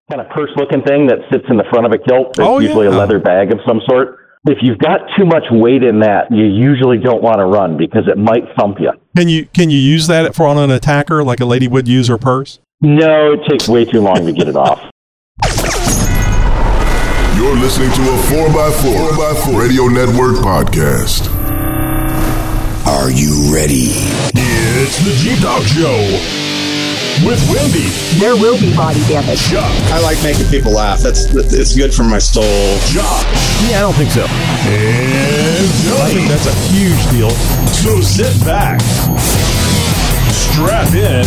kind of purse-looking thing that sits in the front of a kilt. It's Oh, usually yeah. a leather bag of some sort. If you've got too much weight in that, you usually don't want to run because it might thump you. Can you use that for on an attacker like a lady would use her purse? No, it takes way too long to get it off. You're listening to a 4x4 Radio Network podcast. Are you ready? It's the Jeep Talk Show with Wendy, There will be body damage. Chuck, I like making people laugh. It's good for my soul. Josh, Yeah, I don't think so. and I think Johnny. that's a huge deal. So sit back, strap in,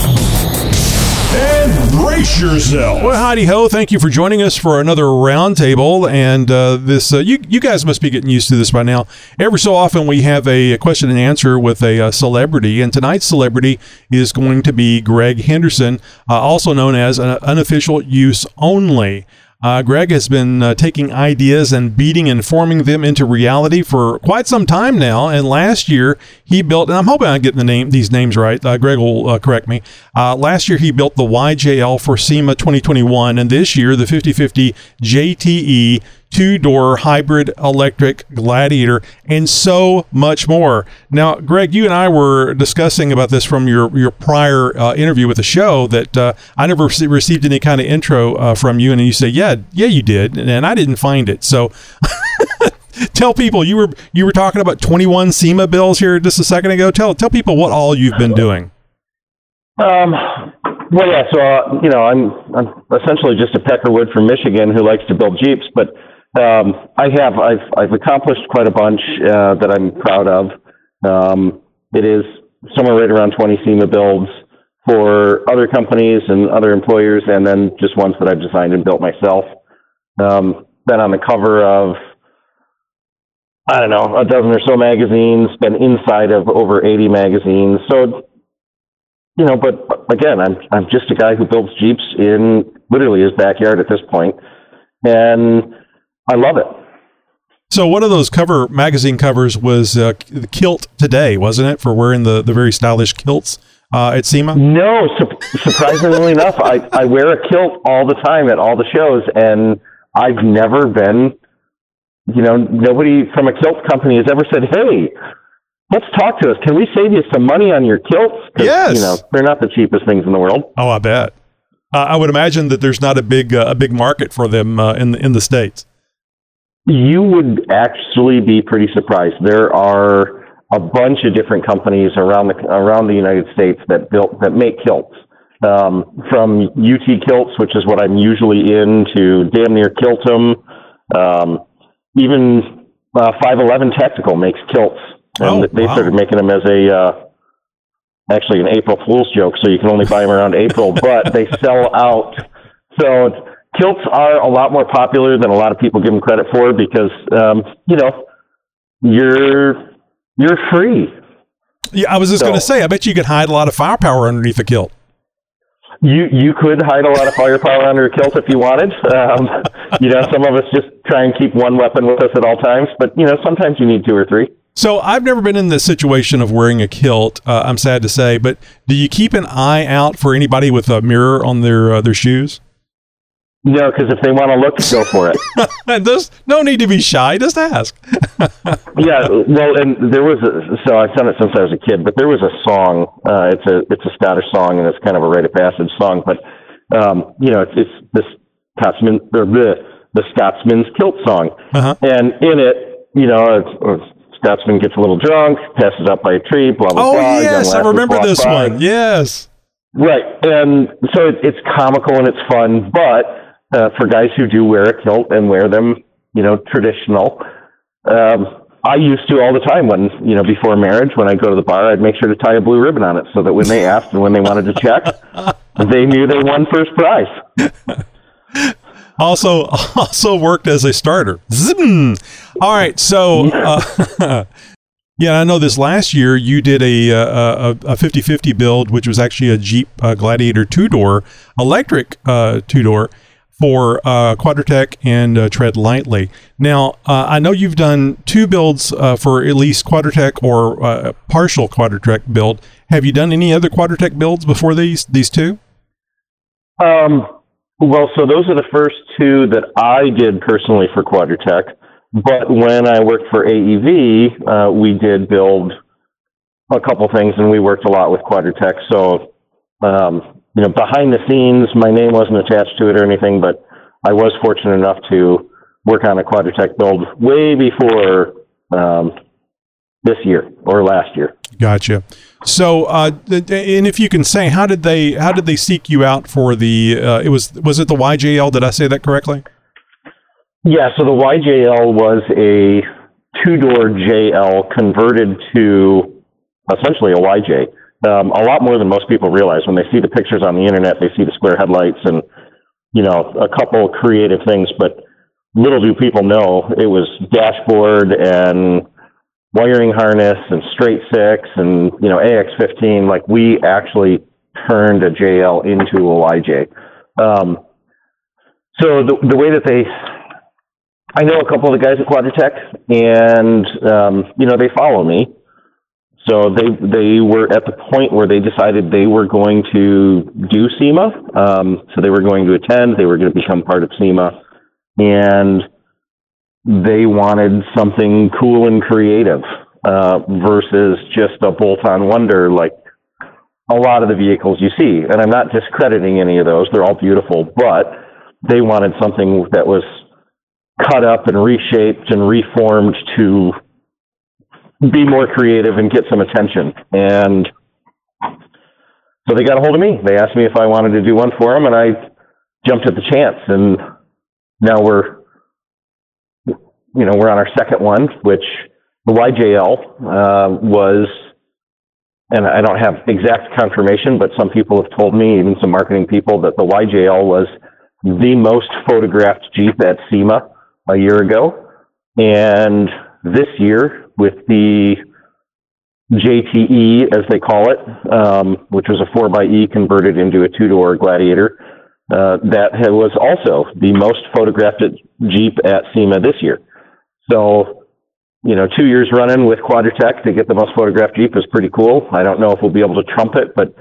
and brace yourself. Well, howdy ho! Thank you for joining us for another roundtable. And you guys must be getting used to this by now. Every so often, we have a question and answer with a celebrity, and tonight's celebrity is going to be Greg Henderson, also known as Unofficial Use Only. Greg has been taking ideas and beating and forming them into reality for quite some time now. And last year he built, and I'm hoping I'm getting these names right. Greg will correct me. Last year he built the YJL for SEMA 2021, and this year the 5050 JTE two-door hybrid electric Gladiator, and so much more. Now, Greg, you and I were discussing about this from your prior interview with the show that I never received any kind of intro from you, and you say, yeah, you did, and I didn't find it. So tell people, you were talking about 21 SEMA bills here just a second ago. Tell people what all you've been doing. Well, yeah. So I'm essentially just a peckerwood from Michigan who likes to build Jeeps, but I've accomplished quite a bunch that I'm proud of. It is somewhere right around 20 SEMA builds for other companies and other employers, and then just ones that I've designed and built myself. Been on the cover of, I don't know, a dozen or so magazines, been inside of over 80 magazines. So, but again, I'm just a guy who builds Jeeps in literally his backyard at this point, and I love it. So one of those magazine covers was the kilt today, wasn't it, for wearing the very stylish kilts at SEMA? No, surprisingly enough, I wear a kilt all the time at all the shows, and I've never been, nobody from a kilt company has ever said, hey, let's talk to us. Can we save you some money on your kilts? 'Cause, Yes. they're not the cheapest things in the world. Oh, I bet. I would imagine that there's not a big market for them in the States. You would actually be pretty surprised. There are a bunch of different companies around the United States that make kilts. From UT Kilts, which is what I'm usually in, to damn near Kiltum. Even 511 Technical makes kilts, and they started making them as actually an April Fool's joke, so you can only buy them around April, but they sell out. So kilts are a lot more popular than a lot of people give them credit for because, you're free. Yeah, I was just going to say, I bet you could hide a lot of firepower underneath a kilt. You could hide a lot of firepower under a kilt if you wanted. Some of us just try and keep one weapon with us at all times, but, sometimes you need two or three. So I've never been in the situation of wearing a kilt, I'm sad to say, but do you keep an eye out for anybody with a mirror on their shoes? No, because if they want to look, go for it. There's no need to be shy. Just ask. Yeah, well, and there was so I've done it since I was a kid, but there was a song. It's a Scottish song, and it's kind of a rite of passage song. But it's this Scotsman or the Scotsman's kilt song, and in it, a Scotsman gets a little drunk, passes out by a tree, blah blah blah. Oh yes, I remember this one. Yes, right, and so it's comical and it's fun, but. For guys who do wear a kilt and wear them, traditional. I used to all the time when, before marriage, when I go to the bar, I'd make sure to tie a blue ribbon on it so that when they asked and when they wanted to check, they knew they won first prize. Also worked as a starter. Zim. All right, so yeah, I know this last year you did a 50-50 build, which was actually a Jeep Gladiator two-door, electric two-door, for Quadratec and Tread Lightly. Now, I know you've done two builds for at least Quadratec or partial Quadratec build. Have you done any other Quadratec builds before these two? Well, so those are the first two that I did personally for Quadratech. But when I worked for AEV, we did build a couple things, and we worked a lot with Quadratech. So, behind the scenes, my name wasn't attached to it or anything, but I was fortunate enough to work on a Quadratech build way before this year or last year. Gotcha. So, and if you can say, how did they seek you out for the? Was it the YJL? Did I say that correctly? Yeah. So the YJL was a 2-door JL converted to essentially a YJ. A lot more than most people realize. When they see the pictures on the internet, they see the square headlights and a couple creative things, but little do people know it was dashboard and wiring harness and straight six and, AX15, like we actually turned a JL into a YJ. So the way that I know a couple of the guys at Quadratech and, they follow me. So they were at the point where they decided they were going to do SEMA. So they were going to attend, they were going to become part of SEMA, and they wanted something cool and creative versus just a bolt-on wonder like a lot of the vehicles you see. And I'm not discrediting any of those. They're all beautiful, but they wanted something that was cut up and reshaped and reformed to be more creative and get some attention. And so they got a hold of me. They asked me if I wanted to do one for them, and I jumped at the chance. And now we're on our second one, which the YJL was, and I don't have exact confirmation, but some people have told me, even some marketing people, that the YJL was the most photographed Jeep at SEMA a year ago. And this year, with the JTE, as they call it, which was a 4xe converted into a 2-door Gladiator, that was also the most photographed Jeep at SEMA this year. So, 2 years running with Quadratech to get the most photographed Jeep is pretty cool. I don't know if we'll be able to trump it, but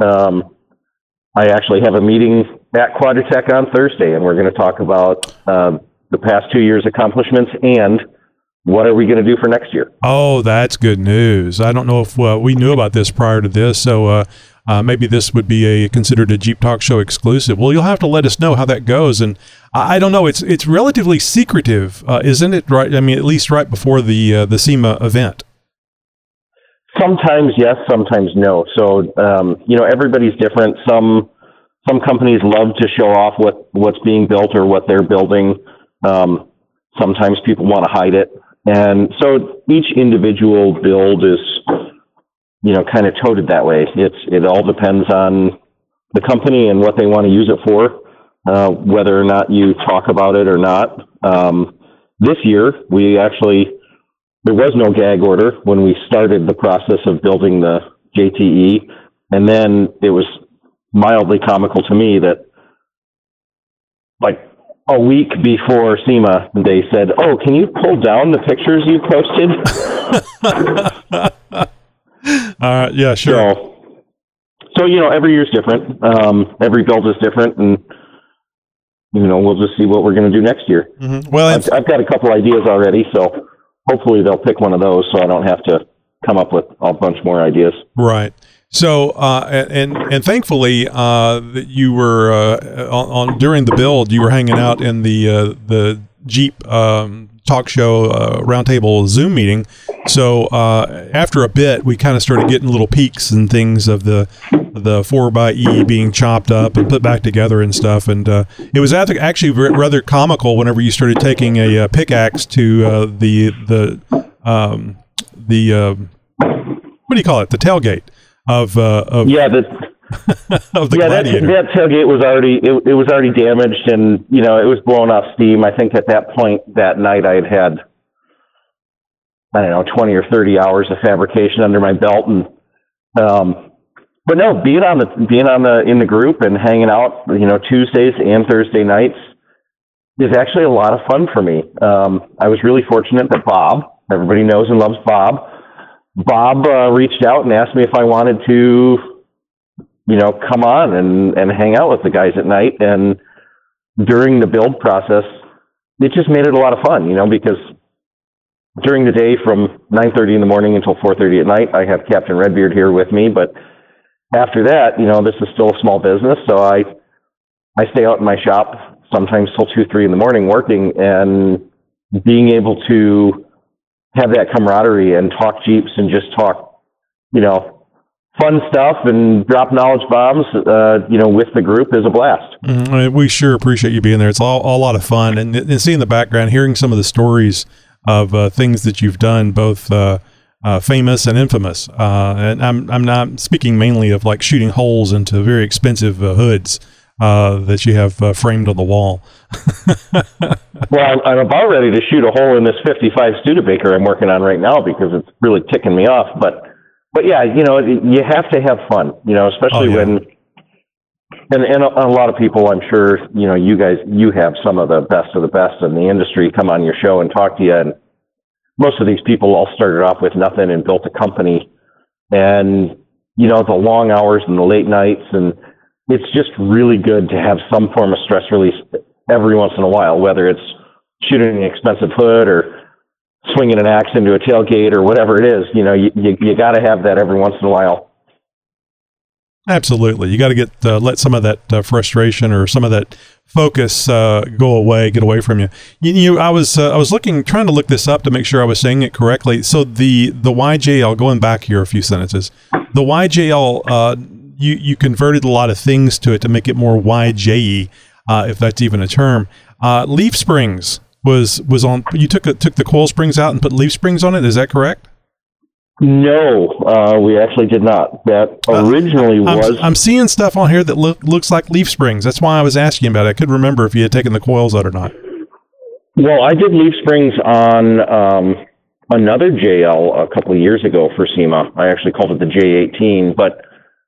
I actually have a meeting at Quadratech on Thursday, and we're going to talk about the past 2 years' accomplishments and what are we going to do for next year. Oh, that's good news. I don't know if we knew about this prior to this, so maybe this would be considered a Jeep Talk Show exclusive. Well, you'll have to let us know how that goes. And I don't know, it's relatively secretive, isn't it? Right? I mean, at least right before the SEMA event. Sometimes yes, sometimes no. So everybody's different. Some companies love to show off what's being built or what they're building. Sometimes people want to hide it. And so each individual build is, kind of toted that way. It all depends on the company and what they want to use it for, whether or not you talk about it or not. This year, there was no gag order when we started the process of building the JTE. And then it was mildly comical to me that, like, a week before SEMA, they said, "Oh, can you pull down the pictures you posted?" Yeah, sure. So every year's different. Every build is different, and we'll just see what we're going to do next year. Mm-hmm. Well, I've got a couple ideas already, so hopefully they'll pick one of those, so I don't have to come up with a bunch more ideas. Right. So, and thankfully, that you were on during the build, you were hanging out in the Jeep Talk Show roundtable Zoom meeting. So, after a bit, we kind of started getting little peeks and things of the 4xe being chopped up and put back together and stuff. And it was actually rather comical whenever you started taking a pickaxe to the what do you call it? The tailgate. Of the Gladiator. That tailgate was already it was already damaged, and it was blowing off steam. I think at that point that night I had 20 or 30 hours of fabrication under my belt, and but no, being in the group and hanging out Tuesdays and Thursday nights is actually a lot of fun for me. I was really fortunate that Bob, everybody knows and loves Bob, reached out and asked me if I wanted to, come on and hang out with the guys at night. And during the build process, it just made it a lot of fun, because during the day from 9:30 in the morning until 4:30 at night, I have Captain Redbeard here with me. But after that, this is still a small business, so I stay out in my shop sometimes till 2, 3 in the morning working, and being able to have that camaraderie and talk Jeeps and just talk, fun stuff and drop knowledge bombs, with the group is a blast. We sure appreciate you being there. It's all a lot of fun, and seeing the background, hearing some of the stories of things that you've done, both famous and infamous. And I'm not speaking mainly of like shooting holes into very expensive hoods that you have framed on the wall. Well, I'm about ready to shoot a hole in this 55 Studebaker I'm working on right now because it's really ticking me off. But yeah, you have to have fun, especially when, and a lot of people, I'm sure, you have some of the best in the industry come on your show and talk to you. And most of these people all started off with nothing and built a company, and, the long hours and the late nights, and it's just really good to have some form of stress release every once in a while, whether it's shooting an expensive hood or swinging an axe into a tailgate or whatever it is. You got to have that every once in a while. Absolutely. You got to get let some of that frustration or some of that focus go away, get away from you. I was trying to look this up to make sure I was saying it correctly. So the YJL, going back here a few sentences, the YJL, you converted a lot of things to it to make it more YJE, if that's even a term. Leaf springs was on. You took the coil springs out and put leaf springs on it. Is that correct? No, we actually did not. That originally was. I'm seeing stuff on here that looks like leaf springs. That's why I was asking about it. I couldn't remember if you had taken the coils out or not. Well, I did leaf springs on another JL a couple of years ago for SEMA. I actually called it the J18, but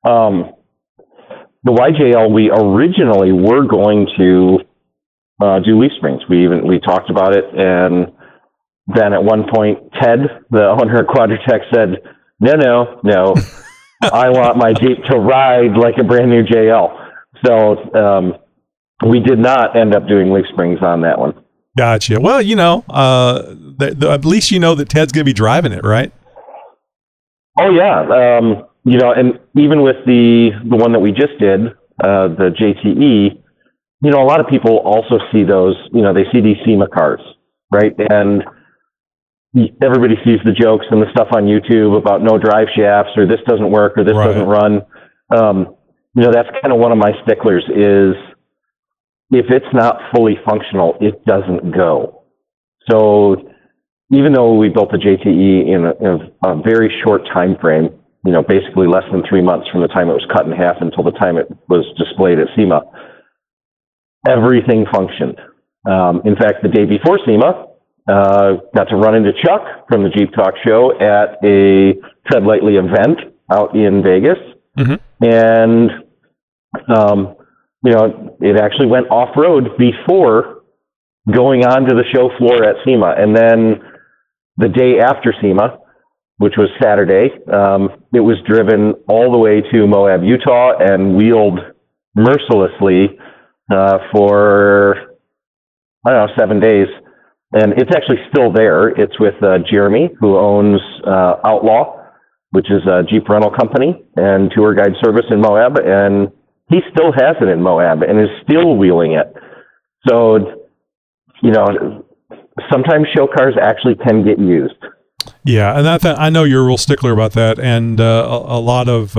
the YJL, we originally were going to do leaf springs. We talked about it, and then at one point, Ted, the owner of Quadratech, said, no, I want my Jeep to ride like a brand new JL. So we did not end up doing leaf springs on that one. Gotcha. Well, at least you know that Ted's going to be driving it, right? Oh, yeah. And even with the one that we just did, the JTE, a lot of people also see those, they see these SEMA cars, right? And everybody sees the jokes and the stuff on YouTube about no drive shafts or this doesn't work or this doesn't run. That's kind of one of my sticklers is if it's not fully functional, it doesn't go. So even though we built the JTE in a very short time frame, basically less than 3 months from the time it was cut in half until the time it was displayed at SEMA, everything functioned. In fact, the day before SEMA, got to run into Chuck from the Jeep Talk Show at a Tread Lightly event out in Vegas. Mm-hmm. And, it actually went off-road before going on to the show floor at SEMA. And then the day after SEMA, which was Saturday, it was driven all the way to Moab, Utah, and wheeled mercilessly for, 7 days. And it's actually still there. It's with Jeremy, who owns Outlaw, which is a Jeep rental company and tour guide service in Moab. And he still has it in Moab and is still wheeling it. So, sometimes show cars actually can get used. Yeah, and I know you're a real stickler about that, and a lot of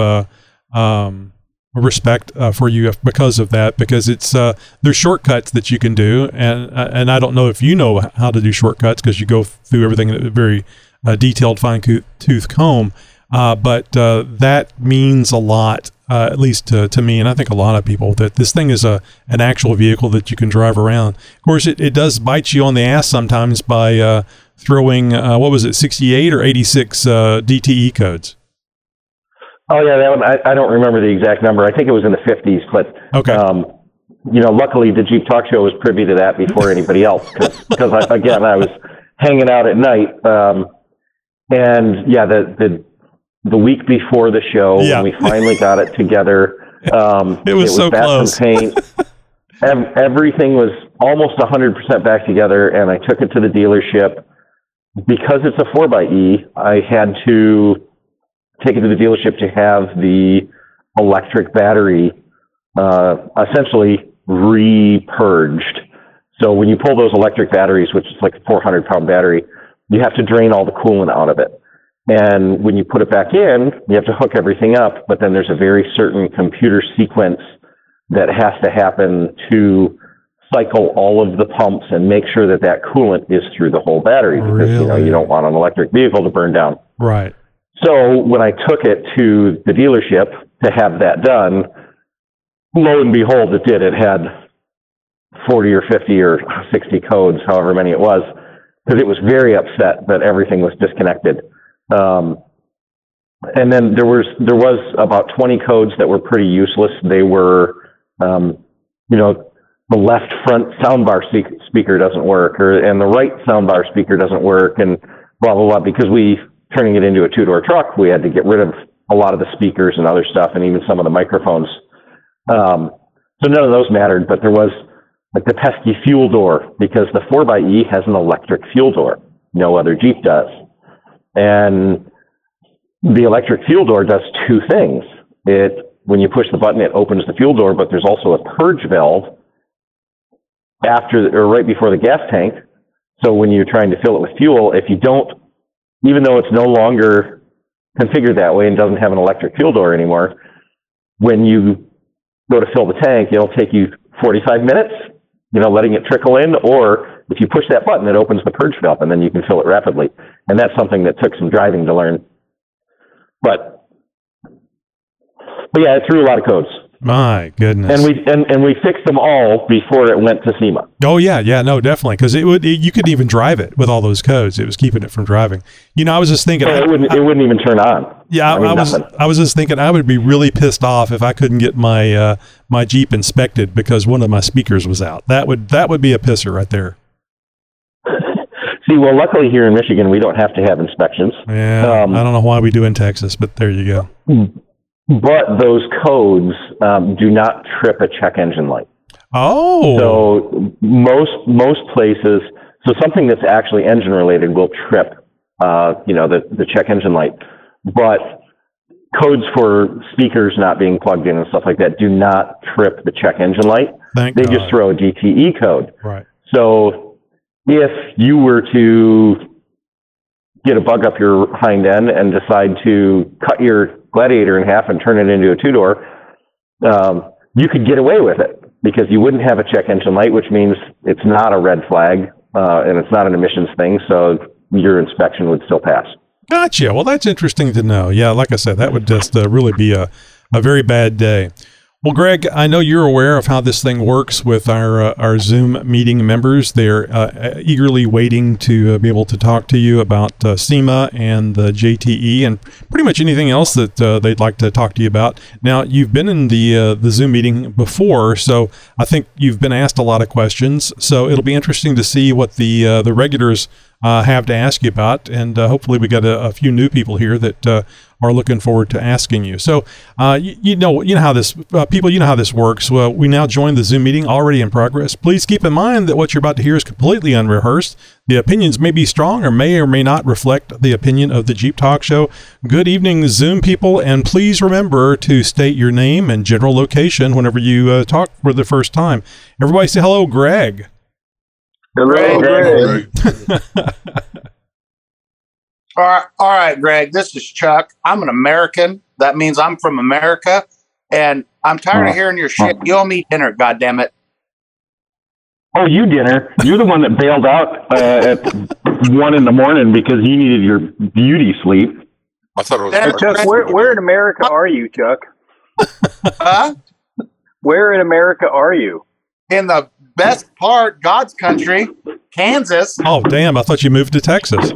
respect for you because of that, because it's there's shortcuts that you can do, and I don't know if you know how to do shortcuts because you go through everything in a very detailed fine-tooth comb, but that means a lot, at least to me, and I think a lot of people, that this thing is an actual vehicle that you can drive around. Of course, it does bite you on the ass sometimes by throwing, 68 or 86 DTE codes? Oh, yeah, that one, I don't remember the exact number. I think it was in the 50s, but okay. Luckily the Jeep Talk Show was privy to that before anybody else, because I was hanging out at night, and yeah, the week before the show, when we finally got it together, it was so close. Paint. everything was almost 100% back together, and I took it to the dealership. Because it's a 4xe, I had to take it to the dealership to have the electric battery essentially re-purged. So when you pull those electric batteries, which is like a 400-pound battery, you have to drain all the coolant out of it. And when you put it back in, you have to hook everything up, but then there's a very certain computer sequence that has to happen to cycle all of the pumps and make sure that that coolant is through the whole battery, because you don't want an electric vehicle to burn down. Right. So when I took it to the dealership to have that done, lo and behold, it did. It had 40 or 50 or 60 codes, however many it was, because it was very upset that everything was disconnected. And then there was about 20 codes that were pretty useless. They were, the left front soundbar speaker doesn't work, and the right soundbar speaker doesn't work, and blah, blah, blah. Because turning it into a two-door truck, we had to get rid of a lot of the speakers and other stuff, and even some of the microphones. So none of those mattered, but there was like the pesky fuel door, because the 4xe has an electric fuel door. No other Jeep does. And the electric fuel door does two things. When you push the button, it opens the fuel door, but there's also a purge valve right before the gas tank. So when you're trying to fill it with fuel, if you don't, even though it's no longer configured that way and doesn't have an electric fuel door anymore, when you go to fill the tank, it'll take you 45 minutes, letting it trickle in, or if you push that button, it opens the purge valve, and then you can fill it rapidly. And that's something that took some driving to learn. But yeah, it threw a lot of codes. My goodness. And we fixed them all before it went to SEMA. Oh yeah, no, definitely, because you couldn't even drive it with all those codes. It was keeping it from driving. I was just thinking it wouldn't even turn on. Yeah, I was just thinking I would be really pissed off if I couldn't get my my Jeep inspected because one of my speakers was out. That would be a pisser right there. See, well, luckily here in Michigan we don't have to have inspections. Yeah, I don't know why we do in Texas, but there you go. But those codes do not trip a check engine light. Oh. So most places, so something that's actually engine related will trip, the check engine light. But codes for speakers not being plugged in and stuff like that do not trip the check engine light. Thank they God. Just throw a DTE code. Right. So if you were to get a bug up your hind end and decide to cut your Gladiator in half and turn it into a two-door, you could get away with it because you wouldn't have a check engine light, which means it's not a red flag and it's not an emissions thing, so your inspection would still pass. Gotcha. Well, that's interesting to know. Yeah, like I said, that would just really be a very bad day. Well, Greg, I know you're aware of how this thing works with our Zoom meeting members. They're eagerly waiting to be able to talk to you about SEMA and the JTE and pretty much anything else that they'd like to talk to you about. Now, you've been in the Zoom meeting before, so I think you've been asked a lot of questions. So it'll be interesting to see what the regulars have to ask you about, and hopefully we got a few new people here that are looking forward to asking you. So you know how this people, you know how this works. Well, we now join the Zoom meeting already in progress. Please keep in mind that what you're about to hear is completely unrehearsed. The opinions may be strong or may not reflect the opinion of the Jeep Talk Show. Good evening, Zoom people, and please remember to state your name and general location whenever you talk for the first time. Everybody say hello, Greg. Hello, Greg. All right, Greg, this is Chuck. I'm an American. That means I'm from America, and I'm tired of hearing your shit. You owe me dinner, goddammit. Oh, you dinner. You're the one that bailed out at 1 a.m. because you needed your beauty sleep. I thought it was Hey, Chuck, where in America are you, Chuck? Huh? Where in America are you? In the best part, God's country, Kansas. Oh, damn. I thought you moved to Texas.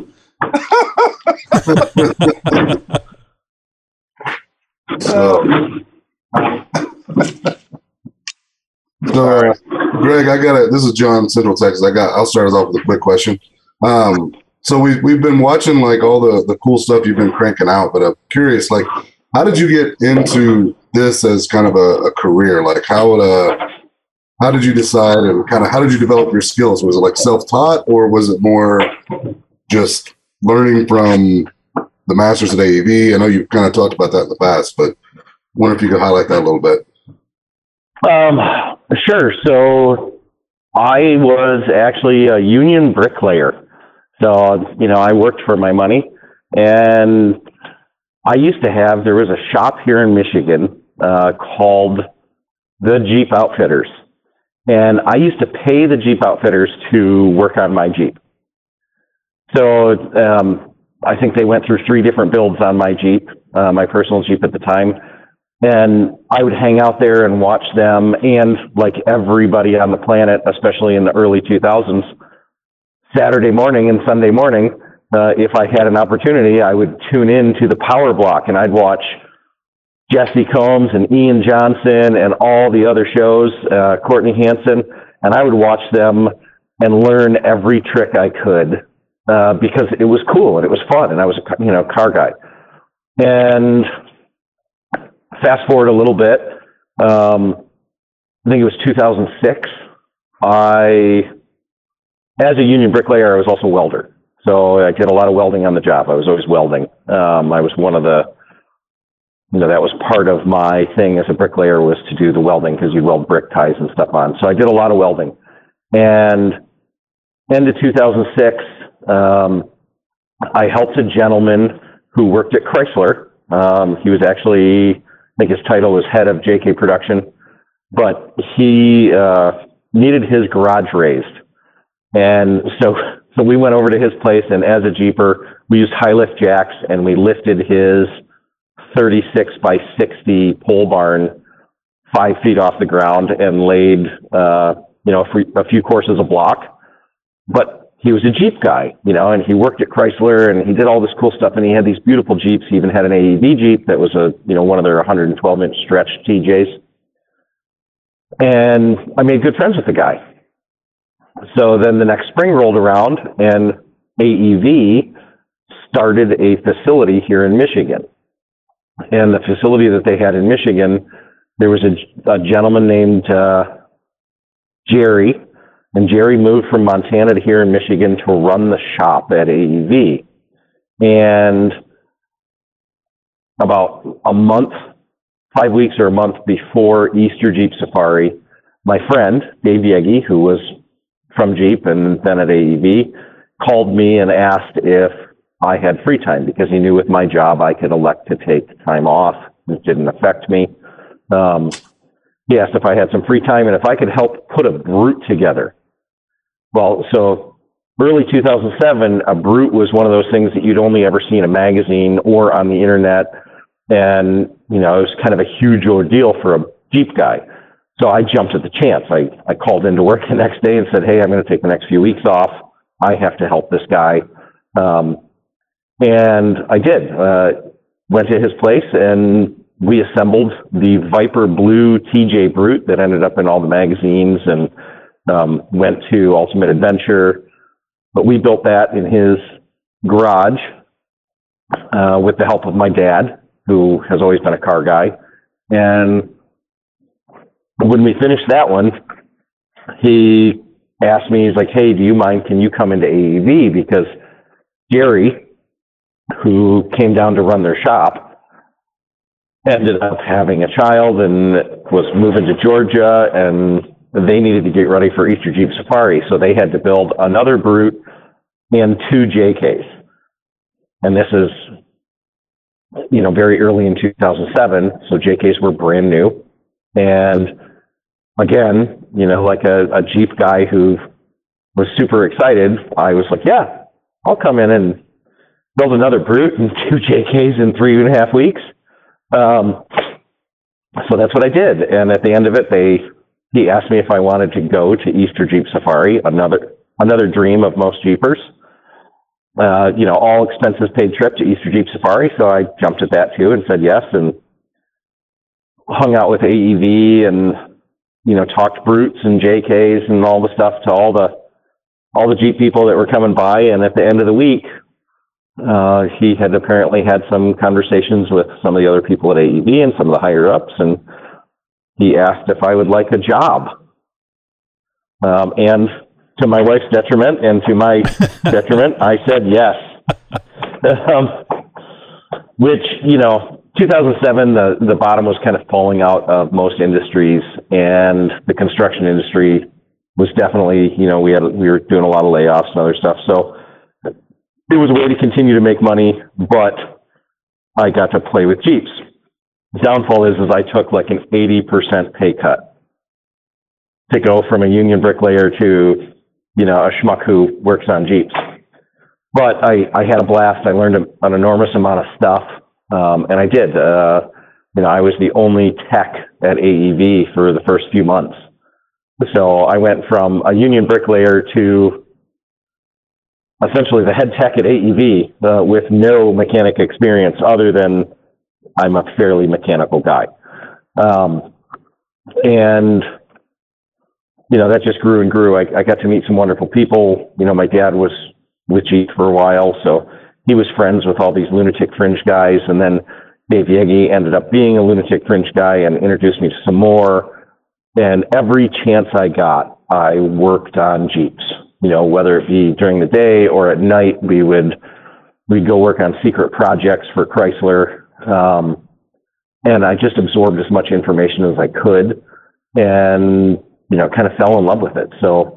So, Greg, this is John, Central Texas. I'll start us off with a quick question. So we've been watching like all the cool stuff you've been cranking out, but I'm curious, like, how did you get into this as kind of a career? Like, how how did you decide, and kind of how did you develop your skills? Was it like self-taught, or was it more just learning from the masters at AEV? I know you've kind of talked about that in the past, but I wonder if you could highlight that a little bit. Sure. So I was actually a union bricklayer. So, I worked for my money, and I used to have, there was a shop here in Michigan called the Jeep Outfitters. And I used to pay the Jeep Outfitters to work on my Jeep. So I think they went through 3 different builds on my Jeep, my personal Jeep at the time. And I would hang out there and watch them. And like everybody on the planet, especially in the early 2000s, Saturday morning and Sunday morning, if I had an opportunity, I would tune in to the Power Block, and I'd watch Jesse Combs and Ian Johnson and all the other shows, Courtney Hansen, and I would watch them and learn every trick I could because it was cool and it was fun, and I was a car guy. And fast forward a little bit, I think it was 2006. As a union bricklayer, I was also a welder, so I did a lot of welding on the job. I was always welding. I was one of the that was part of my thing as a bricklayer, was to do the welding, because you weld brick ties and stuff on. So I did a lot of welding. And end of 2006, I helped a gentleman who worked at Chrysler. He was actually, I think his title was head of JK Production, but he needed his garage raised. And so we went over to his place, and as a Jeeper, we used high lift jacks, and we lifted his 36 by 60 pole barn 5 feet off the ground and laid, a few courses a block. But he was a Jeep guy, and he worked at Chrysler, and he did all this cool stuff, and he had these beautiful Jeeps. He even had an AEV Jeep that was one of their 112-inch stretch TJs. And I made good friends with the guy. So then the next spring rolled around, and AEV started a facility here in Michigan. And the facility that they had in Michigan, there was a gentleman named Jerry, and Jerry moved from Montana to here in Michigan to run the shop at AEV. And about a month, 5 weeks or a month before Easter Jeep Safari, my friend, Dave Yegi, who was from Jeep and then at AEV, called me and asked if I had free time, because he knew with my job I could elect to take time off. It didn't affect me. He asked if I had some free time and if I could help put a Brute together. Well, so early 2007, a Brute was one of those things that you'd only ever see in a magazine or on the internet. And, it was kind of a huge ordeal for a Jeep guy. So I jumped at the chance. I called into work the next day and said, hey, I'm going to take the next few weeks off. I have to help this guy. And I did. Went to his place, and we assembled the Viper Blue TJ Brute that ended up in all the magazines, and went to Ultimate Adventure. But we built that in his garage with the help of my dad, who has always been a car guy. And when we finished that one, he asked me, he's like, hey, do you mind, can you come into AEV? Because Jerry, who came down to run their shop, ended up having a child and was moving to Georgia, and they needed to get ready for Easter Jeep Safari. So they had to build another Brute and 2 JKs. And this is, very early in 2007. So JKs were brand new. And again, like a Jeep guy who was super excited, I was like, yeah, I'll come in and build another Brute and 2 JKs in 3.5 weeks. So that's what I did. And at the end of it, he asked me if I wanted to go to Easter Jeep Safari, another dream of most Jeepers. All expenses paid trip to Easter Jeep Safari. So I jumped at that too and said yes, and hung out with AEV and, talked Brutes and JKs and all the stuff to all the Jeep people that were coming by. And at the end of the week, he had apparently had some conversations with some of the other people at AEV and some of the higher ups, and he asked if I would like a job. And to my wife's detriment and to my detriment, I said yes. Which, 2007, the bottom was kind of falling out of most industries, and the construction industry was definitely, we were doing a lot of layoffs and other stuff. So it was a way to continue to make money, but I got to play with Jeeps. The downfall is I took like an 80% pay cut to go from a union bricklayer to, a schmuck who works on Jeeps. But I had a blast. I learned an enormous amount of stuff. And I did. I was the only tech at AEV for the first few months. So I went from a union bricklayer to essentially the head tech at AEV with no mechanic experience other than I'm a fairly mechanical guy. And, that just grew and grew. I got to meet some wonderful people. My dad was with Jeep for a while, so he was friends with all these lunatic fringe guys, and then Dave Yegi ended up being a lunatic fringe guy and introduced me to some more. And every chance I got, I worked on Jeeps. Whether it be during the day or at night, we'd go work on secret projects for Chrysler. And I just absorbed as much information as I could, and kind of fell in love with it. So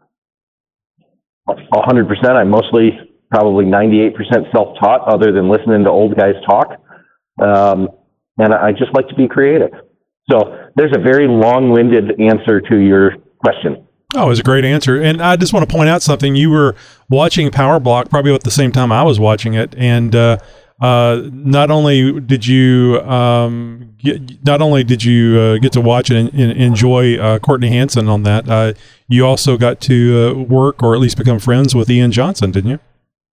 100%, I'm mostly probably 98% self-taught, other than listening to old guys talk. And I just like to be creative. So there's a very long-winded answer to your question. Oh, it was a great answer. And I just want to point out something. You were watching Power Block probably at the same time I was watching it. And not only did you get to watch it and enjoy Courtney Hanson on that, you also got to work, or at least become friends with Ian Johnson, didn't you?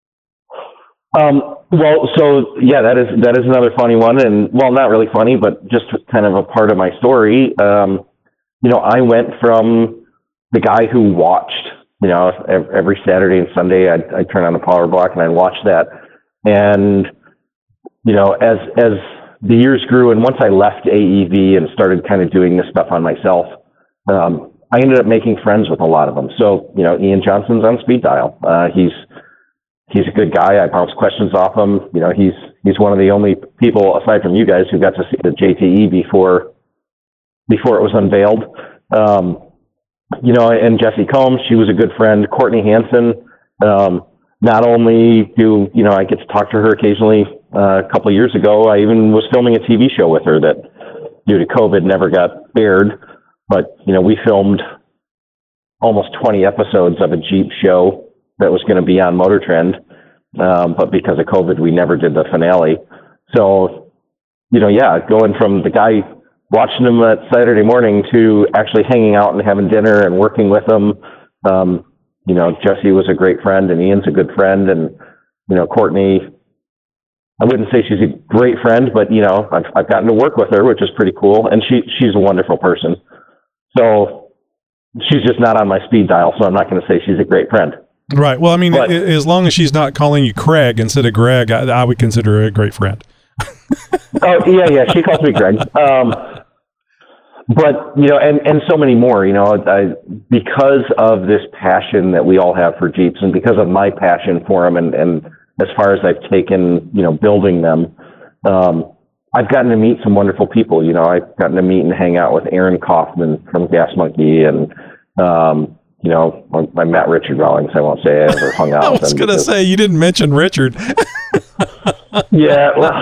Well, so yeah, that is another funny one, and not really funny, but just kind of a part of my story. I went from the guy who watched, every Saturday and Sunday, I'd turn on the Power Block and I'd watch that. And, as the years grew, and once I left AEV and started kind of doing this stuff on myself, I ended up making friends with a lot of them. So, Ian Johnson's on speed dial. He's a good guy. I bounce questions off him. He's one of the only people, aside from you guys, who got to see the JTE before it was unveiled. And Jessie Combs, she was a good friend. Courtney Hanson, not only do, I get to talk to her occasionally. A couple of years ago, I even was filming a TV show with her that, due to COVID, never got aired. But, we filmed almost 20 episodes of a Jeep show that was going to be on Motor Trend. But because of COVID, we never did the finale. So, going from the guy watching him at Saturday morning to actually hanging out and having dinner and working with him. Jessie was a great friend, and Ian's a good friend. And, Courtney, I wouldn't say she's a great friend, but, I've gotten to work with her, which is pretty cool. And she's a wonderful person. So she's just not on my speed dial, so I'm not going to say she's a great friend. Right. Well, I mean, as long as she's not calling you Craig instead of Greg, I would consider her a great friend. Oh, yeah. She calls me Greg. But, and so many more, because of this passion that we all have for Jeeps, and because of my passion for them, and as far as I've taken, building them, I've gotten to meet some wonderful people. I've gotten to meet and hang out with Aaron Kaufman from Gas Monkey, and, I met Richard Rawlings. I won't say I ever hung out with him. I was going to say, you didn't mention Richard. Yeah, well,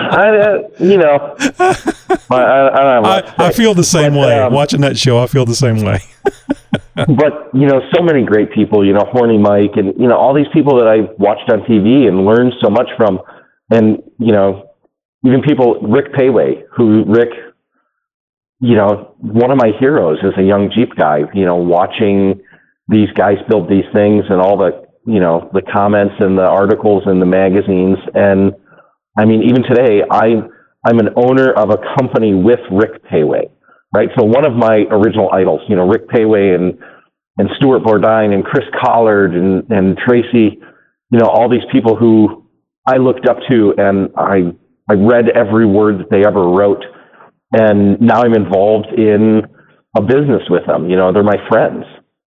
I feel the same way. Watching that show, I feel the same way. But, so many great people, Horny Mike, and, all these people that I watched on TV and learned so much from. And, even people, Rick Payway, one of my heroes is a young Jeep guy, watching these guys build these things and all the, the comments and the articles in the magazines. And I mean, even today, I'm an owner of a company with Rick Payway, right? So one of my original idols, Rick Payway and Stuart Bourdine and Chris Collard and Tracy, all these people who I looked up to, and I read every word that they ever wrote. And now I'm involved in a business with them. They're my friends.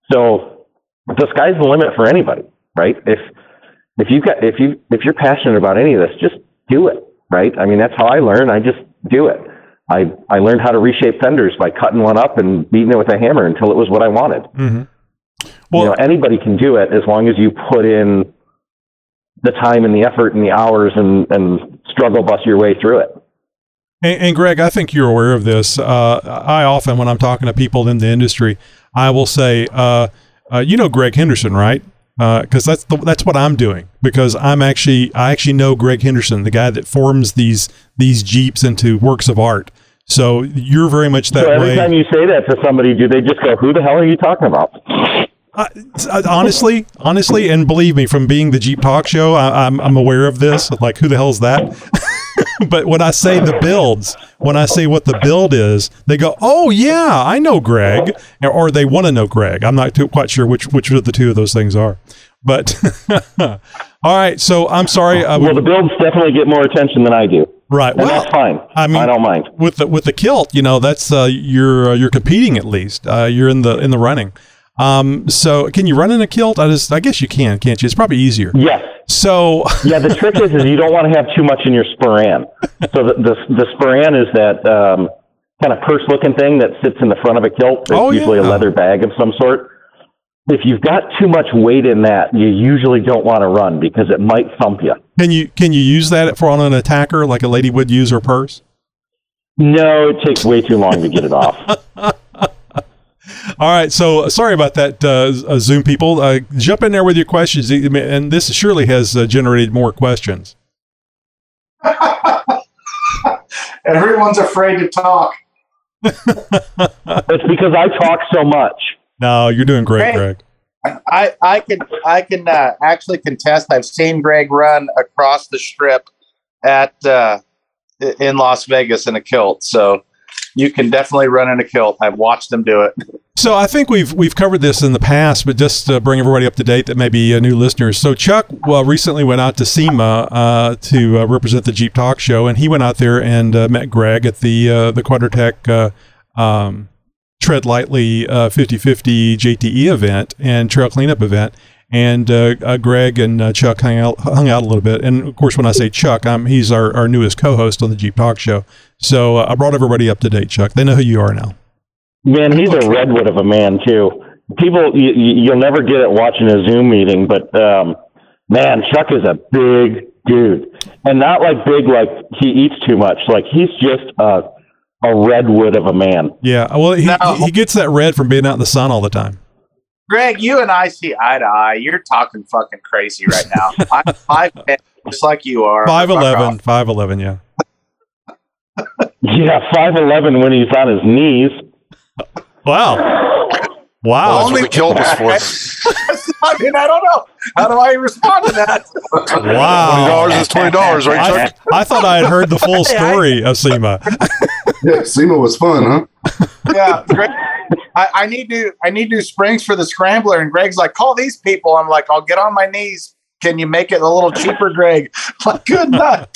So the sky's the limit for anybody, right? If you're passionate about any of this, just do it, right? I mean, that's how I learn. I just do it. I learned how to reshape fenders by cutting one up and beating it with a hammer until it was what I wanted. Mm-hmm. Well, anybody can do it as long as you put in the time and the effort and the hours and struggle bust your way through it. And Greg, I think you're aware of this. I often, when I'm talking to people in the industry, I will say, Greg Henderson, right? Because that's what I'm doing. Because I actually know Greg Henderson, the guy that forms these Jeeps into works of art. So you're very much that way. So every time you say that to somebody, do they just go, "Who the hell are you talking about?" Honestly, and believe me, from being the Jeep Talk Show, I'm aware of this. Like, who the hell's that? But when I say the builds, when I say what the build is, they go, "Oh yeah, I know Greg," or they want to know Greg. I'm not quite sure which of the two of those things are. But all right, so I'm sorry. Well, the builds definitely get more attention than I do. Right. And that's fine. I mean, I don't mind. With the kilt, that's you're competing at least. You're in the running. So can you run in a kilt? I guess you can, can't you? It's probably easier. Yes. So yeah, the trick is you don't want to have too much in your sporan. So the sporan is that kind of purse looking thing that sits in the front of a kilt. It's usually a leather bag of some sort. If you've got too much weight in that, you usually don't want to run because it might thump you. Can you use that on an attacker like a lady would use her purse? No, it takes way too long to get it off. All right, so sorry about that, Zoom people. Jump in there with your questions, and this surely has generated more questions. Everyone's afraid to talk. It's because I talk so much. No, you're doing great, Greg. I can actually contest. I've seen Greg run across the strip in Las Vegas in a kilt, so you can definitely run in a kilt. I've watched them do it. So I think we've covered this in the past, but just to bring everybody up to date that may be new listeners. So Chuck recently went out to SEMA to represent the Jeep Talk Show, and he went out there and met Greg at the Quadratec Tread Lightly 50/50 JTE event and trail cleanup event. And Greg and Chuck hung out a little bit. And of course, when I say Chuck, he's our newest co-host on the Jeep Talk Show. So I brought everybody up to date, Chuck. They know who you are now. Man, he's a redwood of a man too. People, you'll never get it watching a Zoom meeting, but man, Chuck is a big dude, and not like big like he eats too much. Like he's just a redwood of a man. Yeah, well, he gets that red from being out in the sun all the time. Greg, you and I see eye to eye. You're talking fucking crazy right now. I'm 5'10", just like you are. 5'11", yeah. Yeah, 5'11" when he's on his knees. Wow. Well, that's what the kilt was for. I mean, I don't know. How do I respond to that? Wow. $20 is $20, right, Chuck? I thought I had heard the full story of SEMA. Yeah, SEMA was fun, huh? Yeah, Greg, I need new springs for the scrambler, and Greg's like, call these people. I'm like, I'll get on my knees. Can you make it a little cheaper, Greg? I'm like, good night.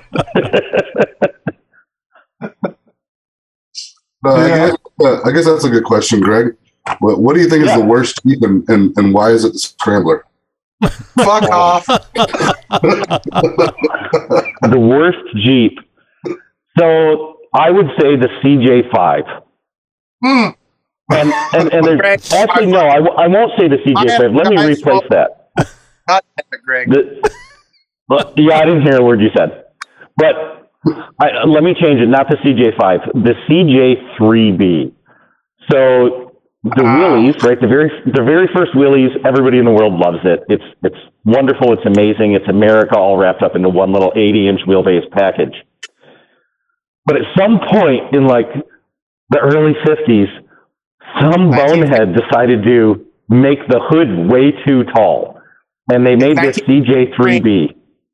I guess that's a good question, Greg. What do you think is the worst Jeep, and why is it the Scrambler? Fuck off. The worst Jeep. So I would say the CJ5. And there's, actually, no, I won't say the CJ5. Let me replace that. God damn it, Greg. Yeah, I didn't hear a word you said. But let me change it. Not the CJ5, the CJ3B. So the wheelies, right? The very first wheelies, everybody in the world loves it. It's wonderful. It's amazing. It's America all wrapped up into one little 80-inch wheelbase package. But at some point in like the early 50s, some bonehead decided to make the hood way too tall, and they made this CJ3B.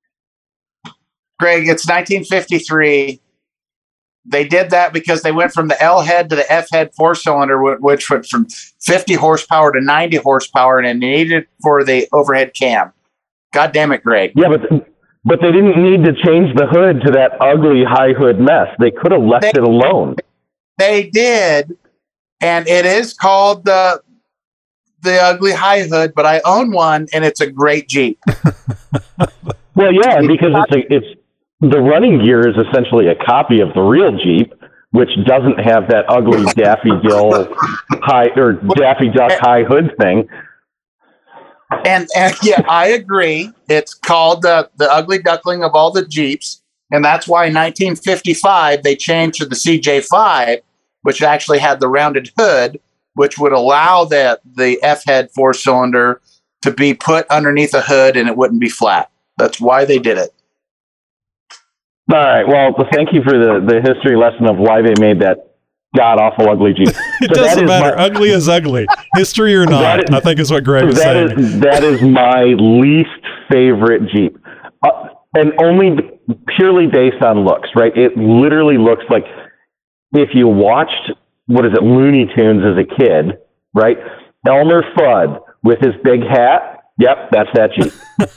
Greg, it's 1953. They did that because they went from the L head to the F head 4-cylinder, which went from 50 horsepower to 90 horsepower, and it needed for the overhead cam. God damn it, Greg. Yeah, but they didn't need to change the hood to that ugly high hood mess. They could have left it alone. They did, and it is called the the ugly high hood, but I own one, and it's a great Jeep. Well, yeah, because it's the running gear is essentially a copy of the real Jeep, which doesn't have that ugly Daffy Duck high hood thing. And yeah, I agree. It's called the ugly duckling of all the Jeeps, and that's why in 1955 they changed to the CJ5, which actually had the rounded hood, which would allow the F-head 4-cylinder to be put underneath a hood and it wouldn't be flat. That's why they did it. All right. Well, thank you for the history lesson of why they made that god-awful ugly Jeep. It doesn't matter. Ugly is ugly. History or not, I think is what Greg is saying. That is my least favorite Jeep. And only purely based on looks, right? It literally looks like if you watched, Looney Tunes as a kid, right? Elmer Fudd with his big hat. Yep, that's that Jeep.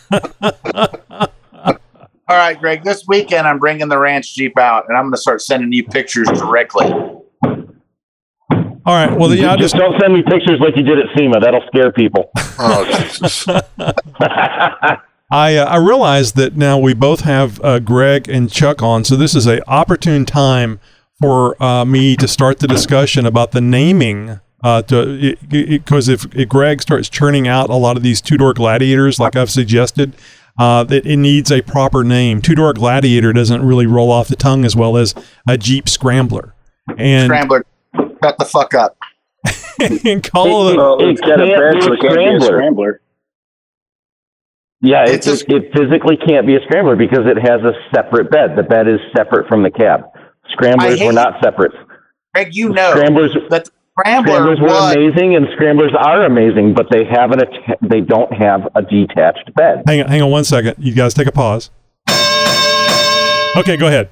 All right, Greg, this weekend I'm bringing the ranch Jeep out, and I'm going to start sending you pictures directly. All right. Well, just don't send me pictures like you did at SEMA. That'll scare people. Oh, Jesus. I realize that now we both have Greg and Chuck on, so this is an opportune time for me to start the discussion about the naming. Because if Greg starts churning out a lot of these two-door Gladiators, like I've suggested, that it needs a proper name. Two-door Gladiator doesn't really roll off the tongue as well as a Jeep Scrambler. And Scrambler, shut the fuck up. And call it can't be a Scrambler. Yeah, it physically can't be a Scrambler because it has a separate bed. The bed is separate from the cab. Scramblers were not separate. Greg, you know Scramblers Scramblers were amazing, and Scramblers are amazing, but they don't have a detached bed. Hang on 1 second. You guys take a pause. Okay, go ahead.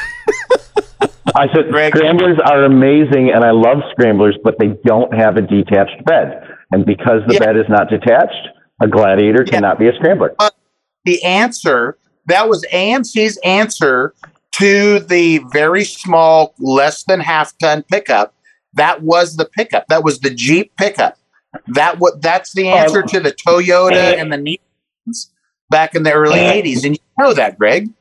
I said Scramblers are amazing, and I love Scramblers, but they don't have a detached bed. And because the bed is not detached, a Gladiator cannot be a Scrambler. The answer, that was AMC's answer to the very small, less than half-ton pickup. That was the pickup. That was the Jeep pickup. That's the answer to the Toyota and the Nissans back in the early 80s. And you know that, Greg.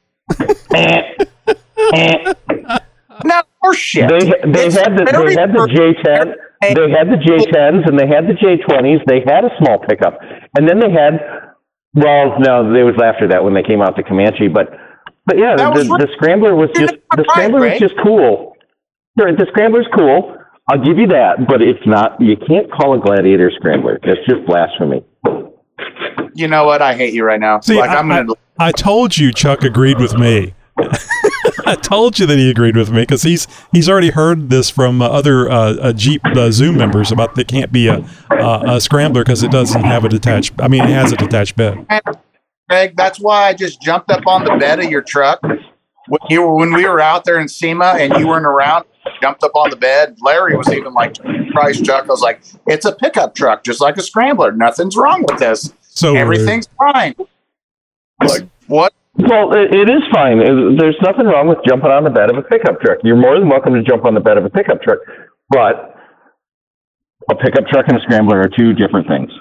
No, horseshit. They had the J10. They had the J10s and they had the J20s. They had a small pickup. And then they had, well, no, it was after that when they came out to Comanche. But yeah, the Scrambler was just cool. The Scrambler's cool. I'll give you that, but it's not. You can't call a Gladiator Scrambler. That's just blasphemy. You know what? I hate you right now. See, I told you Chuck agreed with me. I told you that he agreed with me because he's already heard this from other Jeep Zoom members about they can't be a Scrambler because it doesn't have a detached. I mean, it has a detached bed. Greg, that's why I just jumped up on the bed of your truck when we were out there in SEMA and you weren't around. Jumped up on the bed. Larry was even like, Christ, Chuck. I was like, it's a pickup truck, just like a Scrambler. Nothing's wrong with this. So everything's fine. Like, what? Well, it is fine. There's nothing wrong with jumping on the bed of a pickup truck. You're more than welcome to jump on the bed of a pickup truck, but a pickup truck and a Scrambler are two different things.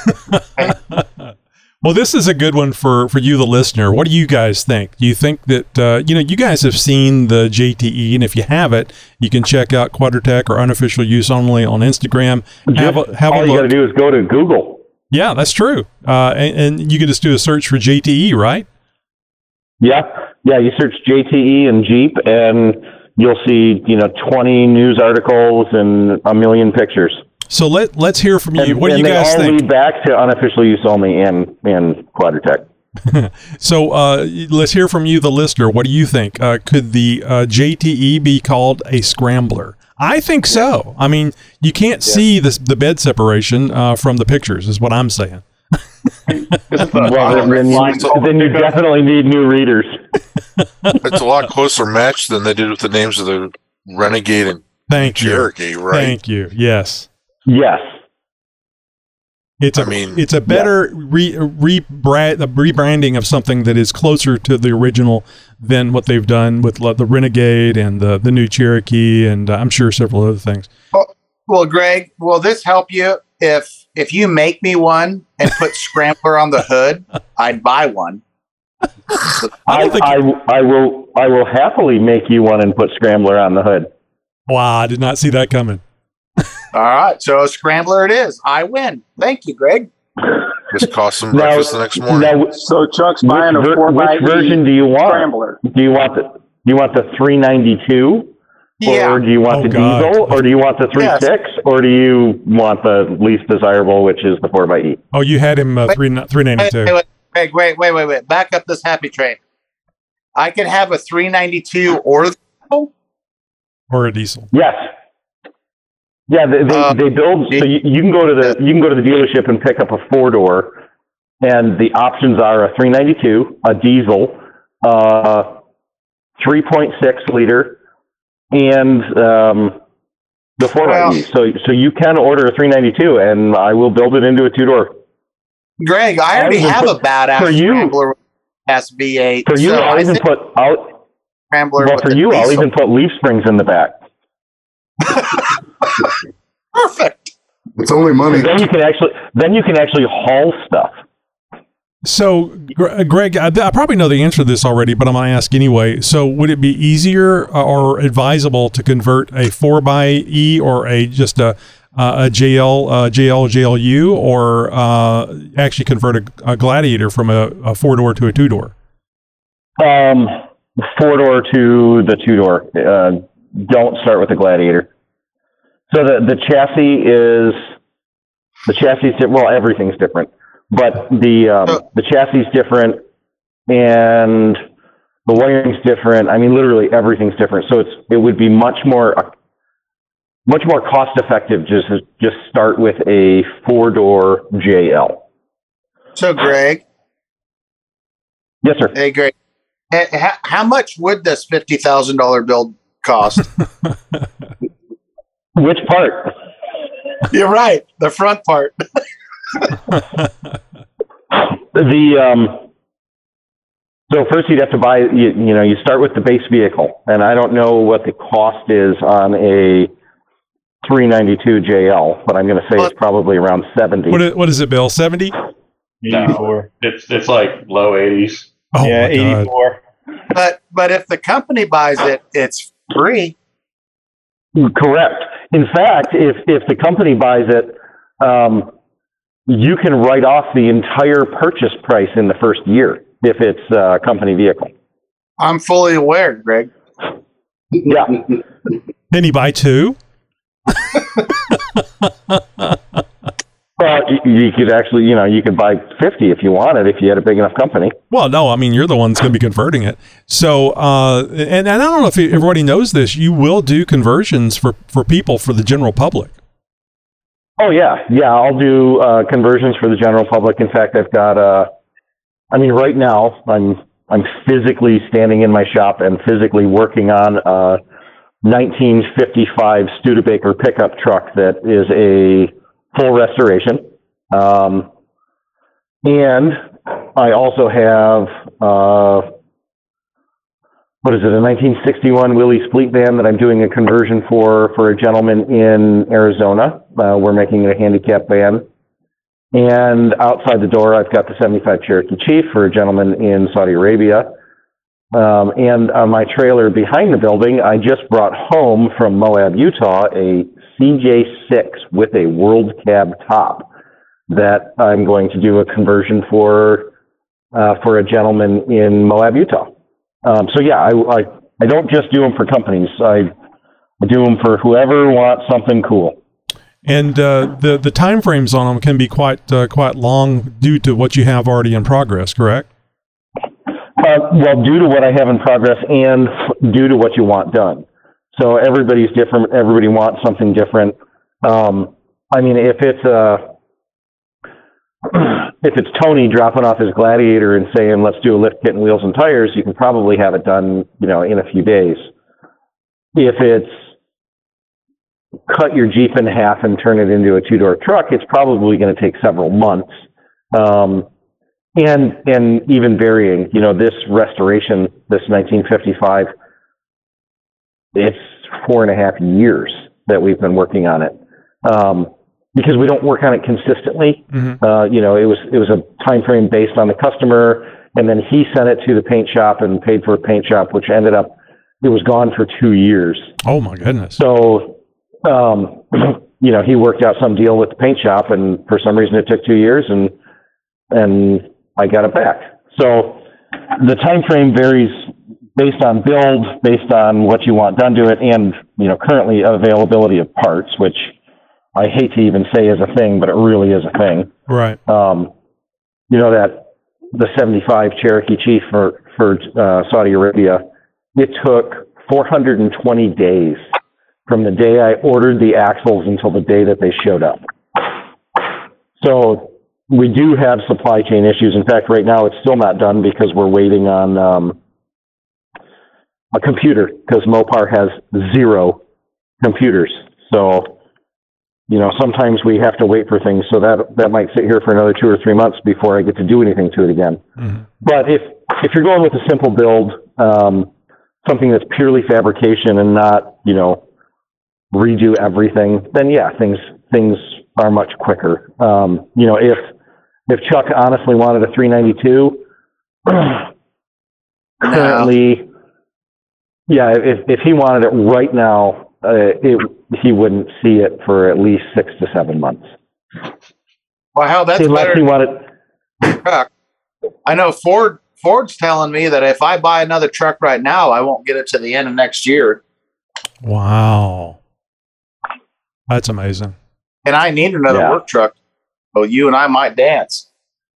Well, this is a good one for you, the listener. What do you guys think? Do you think that, you guys have seen the JTE, and if you haven't, you can check out Quadratech or Unofficial Use Only on Instagram. Have a look. All you got to do is go to Google. Yeah, that's true. And you can just do a search for JTE, right? Yeah. You search JTE and Jeep, and you'll see, 20 news articles and a million pictures. So let's hear from you. What do you guys think? And they all lead back to Unofficial Use Only and Quadratech. So let's hear from you, the listener. What do you think? Could the JTE be called a Scrambler? I think so. I mean, you can't see the bed separation from the pictures, is what I'm saying. Well, then you definitely need new readers. It's a lot closer match than they did with the names of the Renegade and Cherokee, right? Thank you. Yes. Yes. It's a better rebranding of something that is closer to the original than what they've done with the Renegade and the new Cherokee and I'm sure several other things. Well, Greg, will this help you if if you make me one and put Scrambler on the hood, I'd buy one. I will happily make you one and put Scrambler on the hood. Wow, I did not see that coming. All right, so a Scrambler it is. I win. Thank you, Greg. Just cost some breakfast the next morning. Now, so Chuck's buying a 4x8 which version do you want? Scrambler. Do you want the 392? Yeah. Or do you want the diesel? Or do you want the 3.6? Or do you want the least desirable, which is the 4x8? Oh, you had him 392. Wait. Back up this happy train. I can have a 392 or a diesel. Yes. Yeah, they build. So you can go to the dealership and pick up a 4-door, and the options are a 392, a diesel, 3.6 liter, and the 4x8. So you can order a 392, and I will build it into a 2-door. Greg, I already have a badass Scrambler with SV8. For you, I'll even put out. Scrambler. Well, for you, I'll even put leaf springs in the back. Perfect. It's only money. Then you can actually haul stuff. So, Greg, I probably know the answer to this already, but I'm going to ask anyway. So, would it be easier or advisable to convert a 4xe or just a JLU, or actually convert a Gladiator from a 4-door to a 2-door? 4-door to the 2-door. Don't start with the Gladiator. So the chassis is well, everything's different, but the chassis is different and the wiring's different. I mean, literally everything's different. So it would be much more cost effective just start with a 4-door JL. So, Greg. Yes, sir. Hey, Greg. How much would this $50,000 build cost? Which part? You're right. The front part. So first you'd have to buy, you start with the base vehicle, and I don't know what the cost is on a 392 JL, but I'm going to say it's probably around 70. What is it, Bill? 70? 84. It's like low 80s. Oh, yeah, 84. But if the company buys it, it's free. Correct. In fact, if the company buys it, you can write off the entire purchase price in the first year if it's a company vehicle. I'm fully aware, Greg. Yeah. Can you buy 2? Well, you could actually, you could buy 50 if you wanted, if you had a big enough company. Well, no, I mean, you're the one that's going to be converting it. So, and I don't know if everybody knows this, you will do conversions for people, for the general public. Oh, yeah. Yeah, I'll do conversions for the general public. In fact, I've got, right now, I'm physically standing in my shop and physically working on a 1955 Studebaker pickup truck that is a full restoration. And I also have, a 1961 Willys Fleet van that I'm doing a conversion for a gentleman in Arizona. We're making it a handicap van. And outside the door, I've got the 75 Cherokee Chief for a gentleman in Saudi Arabia. And on my trailer behind the building, I just brought home from Moab, Utah, a CJ6 with a World Cab top that I'm going to do a conversion for a gentleman in Moab, Utah. So yeah, I don't just do them for companies. I do them for whoever wants something cool. And the time frames on them can be quite long due to what you have already in progress, correct? Well, due to what I have in progress and due to what you want done. So everybody's different. Everybody wants something different. If it's Tony dropping off his Gladiator and saying, let's do a lift kit and wheels and tires, you can probably have it done, in a few days. If it's cut your Jeep in half and turn it into a 2-door truck, it's probably going to take several months. And even varying, this restoration, this 1955, it's 4.5 years that we've been working on it. because we don't work on it consistently. You know, it was a time frame based on the customer, and then he sent it to the paint shop and paid for a paint shop, which ended up, it was gone for 2 years. Oh my goodness. So, you know, he worked out some deal with the paint shop, and for some reason it took 2 years, and I got it back. So the time frame varies based on build, based on what you want done to it, and, you know, currently availability of parts, which I hate to even say is a thing, but it really is a thing. Right. You know, that the 75 Cherokee Chief for Saudi Arabia, it took 420 days from the day I ordered the axles until the day that they showed up. So we do have supply chain issues. In fact, right now it's still not done because we're waiting on a computer, because Mopar has 0 computers. So, you know, sometimes we have to wait for things, so that might sit here for another 2 or 3 months before I get to do anything to it again. But if you're going with a simple build, something that's purely fabrication and not, you know, redo everything, then yeah, things are much quicker. You know, if Chuck honestly wanted a 392, currently, yeah, if he wanted it right now, he wouldn't see it for at least 6 to 7 months. Well, hell, that's unless better. He wanted. Truck. I know Ford's telling me that if I buy another truck right now, I won't get it to the end of next year. Wow. That's amazing. And I need another work truck. So you and I might dance.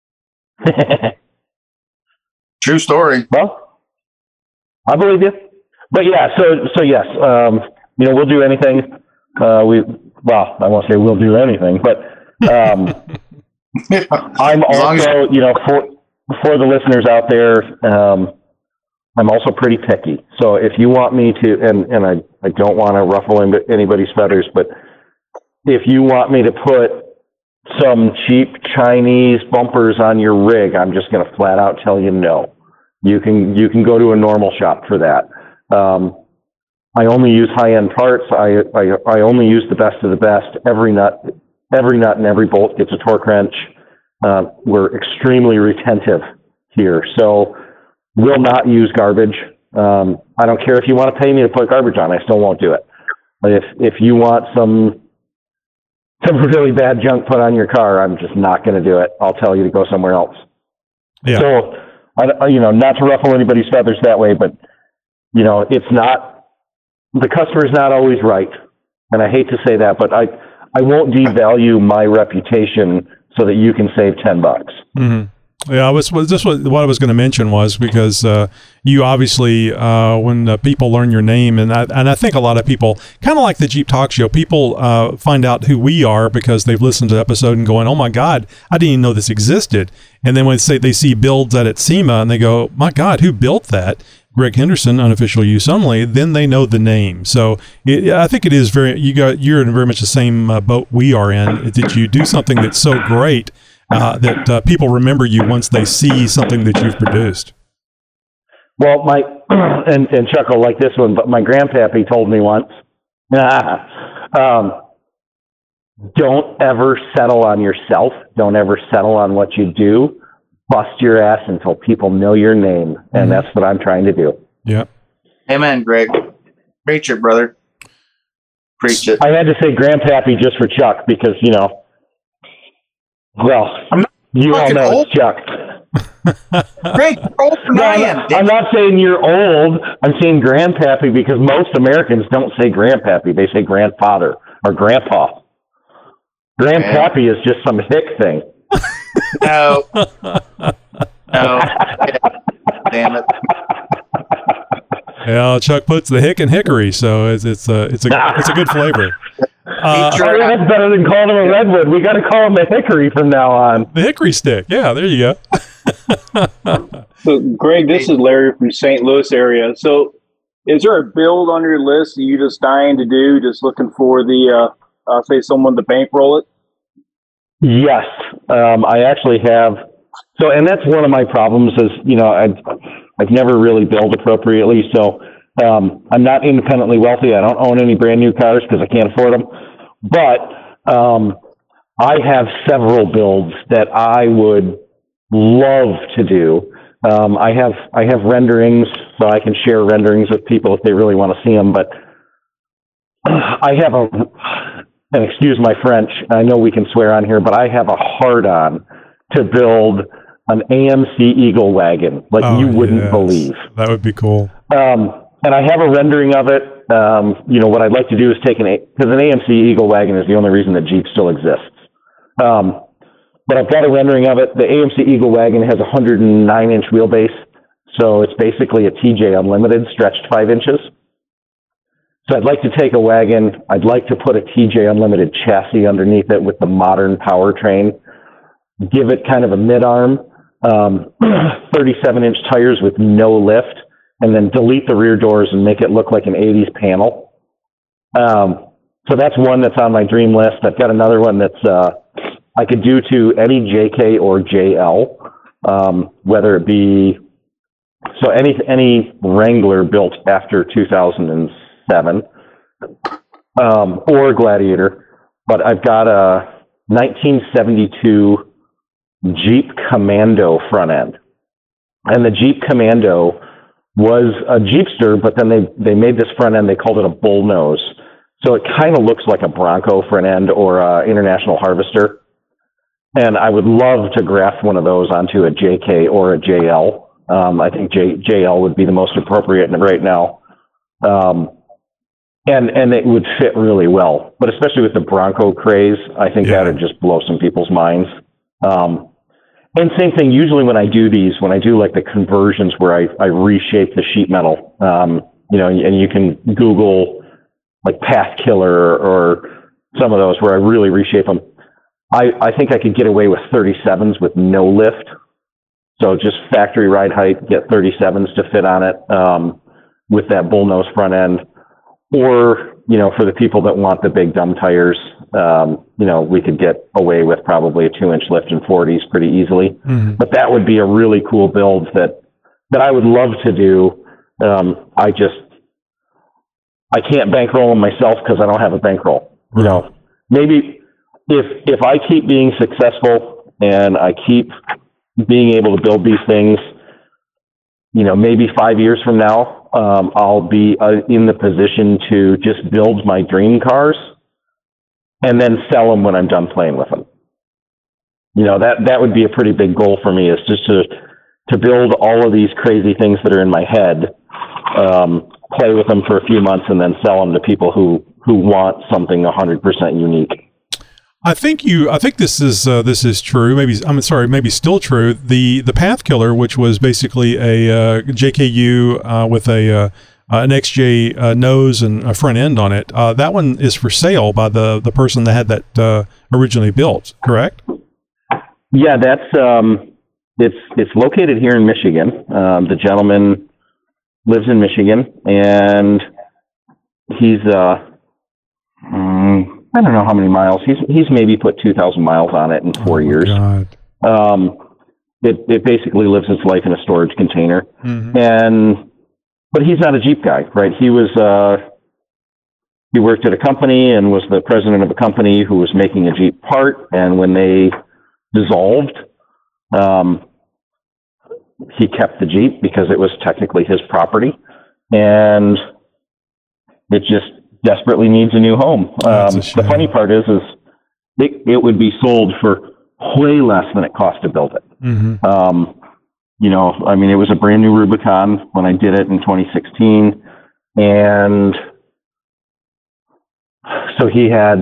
True story. Well, I believe you. But yeah, so yes, you know, we'll do anything. I won't say we'll do anything, but I'm also, you know, for the listeners out there, I'm also pretty picky. So if you want me to, and I don't want to ruffle anybody's feathers, but if you want me to put some cheap Chinese bumpers on your rig, I'm just going to flat out tell you no. You can go to a normal shop for that. I only use high-end parts. I only use the best of the best. Every nut and every bolt gets a torque wrench. We're extremely retentive here, so we'll not use garbage. I don't care if you want to pay me to put garbage on. I still won't do it. But if you want some really bad junk put on your car, I'm just not going to do it. I'll tell you to go somewhere else. Yeah. So, you know, not to ruffle anybody's feathers that way, but, you know, it's not, the customer's not always right. And I hate to say that, but I won't devalue my reputation so that you can save $10. Mm-hmm. Yeah, what I was going to mention was because you obviously, when people learn your name, and I think a lot of people, kind of like the Jeep Talk Show, people find out who we are because they've listened to the episode and going, oh my God, I didn't even know this existed. And then when they see builds at SEMA and they go, my God, who built that? Greg Henderson, unofficial use only, then they know the name. So I think it is you're in very much the same boat we are in, that you do something that's so great that people remember you once they see something that you've produced. Well, and Chuck will like this one, but my grandpappy told me once, don't ever settle on yourself. Don't ever settle on what you do. Bust your ass until people know your name. And that's what I'm trying to do. Yeah. Amen, Greg. Preach it, brother. Preach it. I had to say grandpappy just for Chuck because, you know, well, you all know old. it's Chuck. Greg, you're old than I am. I'm not saying you're old. I'm saying grandpappy because most Americans don't say grandpappy. They say grandfather or grandpa. Grandpappy is just some hick thing. No. Damn it. Yeah, Chuck puts the hick in hickory, so it's a good flavor. That's better than calling him a redwood. We got to call him a hickory from now on. The hickory stick. Yeah, there you go. So, Greg, this is Larry from St. Louis area. So, is there a build on your list that you just dying to do, just looking for the, say, someone to bankroll it? Yes, I actually have. So, and that's one of my problems is, you know, I've never really billed appropriately. So, I'm not independently wealthy. I don't own any brand new cars because I can't afford them. But I have several builds that I would love to do. I have renderings, so I can share renderings with people if they really want to see them. But I have and excuse my French, I know we can swear on here, but I have a hard-on to build an AMC Eagle wagon like you wouldn't believe. That would be cool. And I have a rendering of it. What I'd like to do is take because an AMC Eagle wagon is the only reason that Jeep still exists. But I've got a rendering of it. The AMC Eagle wagon has a 109-inch wheelbase, so it's basically a TJ Unlimited stretched 5 inches. So I'd like to take a wagon. I'd like to put a TJ Unlimited chassis underneath it with the modern powertrain, give it kind of a mid-arm, 37-inch tires with no lift, and then delete the rear doors and make it look like an 80s panel. So that's one that's on my dream list. I've got another one that's I could do to any JK or JL, whether it be any Wrangler built after 2007 or Gladiator. But I've got a 1972 Jeep Commando front end, and the Jeep Commando was a Jeepster, but then they made this front end. They called it a bullnose, so it kind of looks like a Bronco front end or a International Harvester. And I would love to graft one of those onto a JK or a JL. I think JL would be the most appropriate right now. And it would fit really well. But especially with the Bronco craze, I think that would just blow some people's minds. And same thing, usually when I do like the conversions where I reshape the sheet metal, and you can Google like Path Killer or some of those where I really reshape them. I think I could get away with 37s with no lift. So just factory ride height, get 37s to fit on it with that bullnose front end. Or, for the people that want the big dumb tires, we could get away with probably a 2-inch lift in 40s pretty easily. Mm-hmm. But that would be a really cool build that I would love to do. I can't bankroll them myself because I don't have a bankroll. Right. Maybe if I keep being successful and I keep being able to build these things, maybe 5 years from now, I'll be in the position to just build my dream cars and then sell them when I'm done playing with them. That would be a pretty big goal for me, is just to build all of these crazy things that are in my head, play with them for a few months, and then sell them to people who want something 100% unique. I think this is true. Maybe still true. The Path Killer, which was basically a JKU with an XJ nose and a front end on it. That one is for sale by the person that had that originally built. Correct? Yeah, that's it's located here in Michigan. The gentleman lives in Michigan, and he's I don't know how many miles. He's maybe put 2,000 miles on it in 4 years. God. It basically lives its life in a storage container. Mm-hmm. But he's not a Jeep guy, right? He worked at a company and was the president of a company who was making a Jeep part. And when they dissolved, he kept the Jeep because it was technically his property, and it just desperately needs a new home. The funny part is it would be sold for way less than it cost to build it. Mm-hmm. It was a brand new Rubicon when I did it in 2016. And so he had,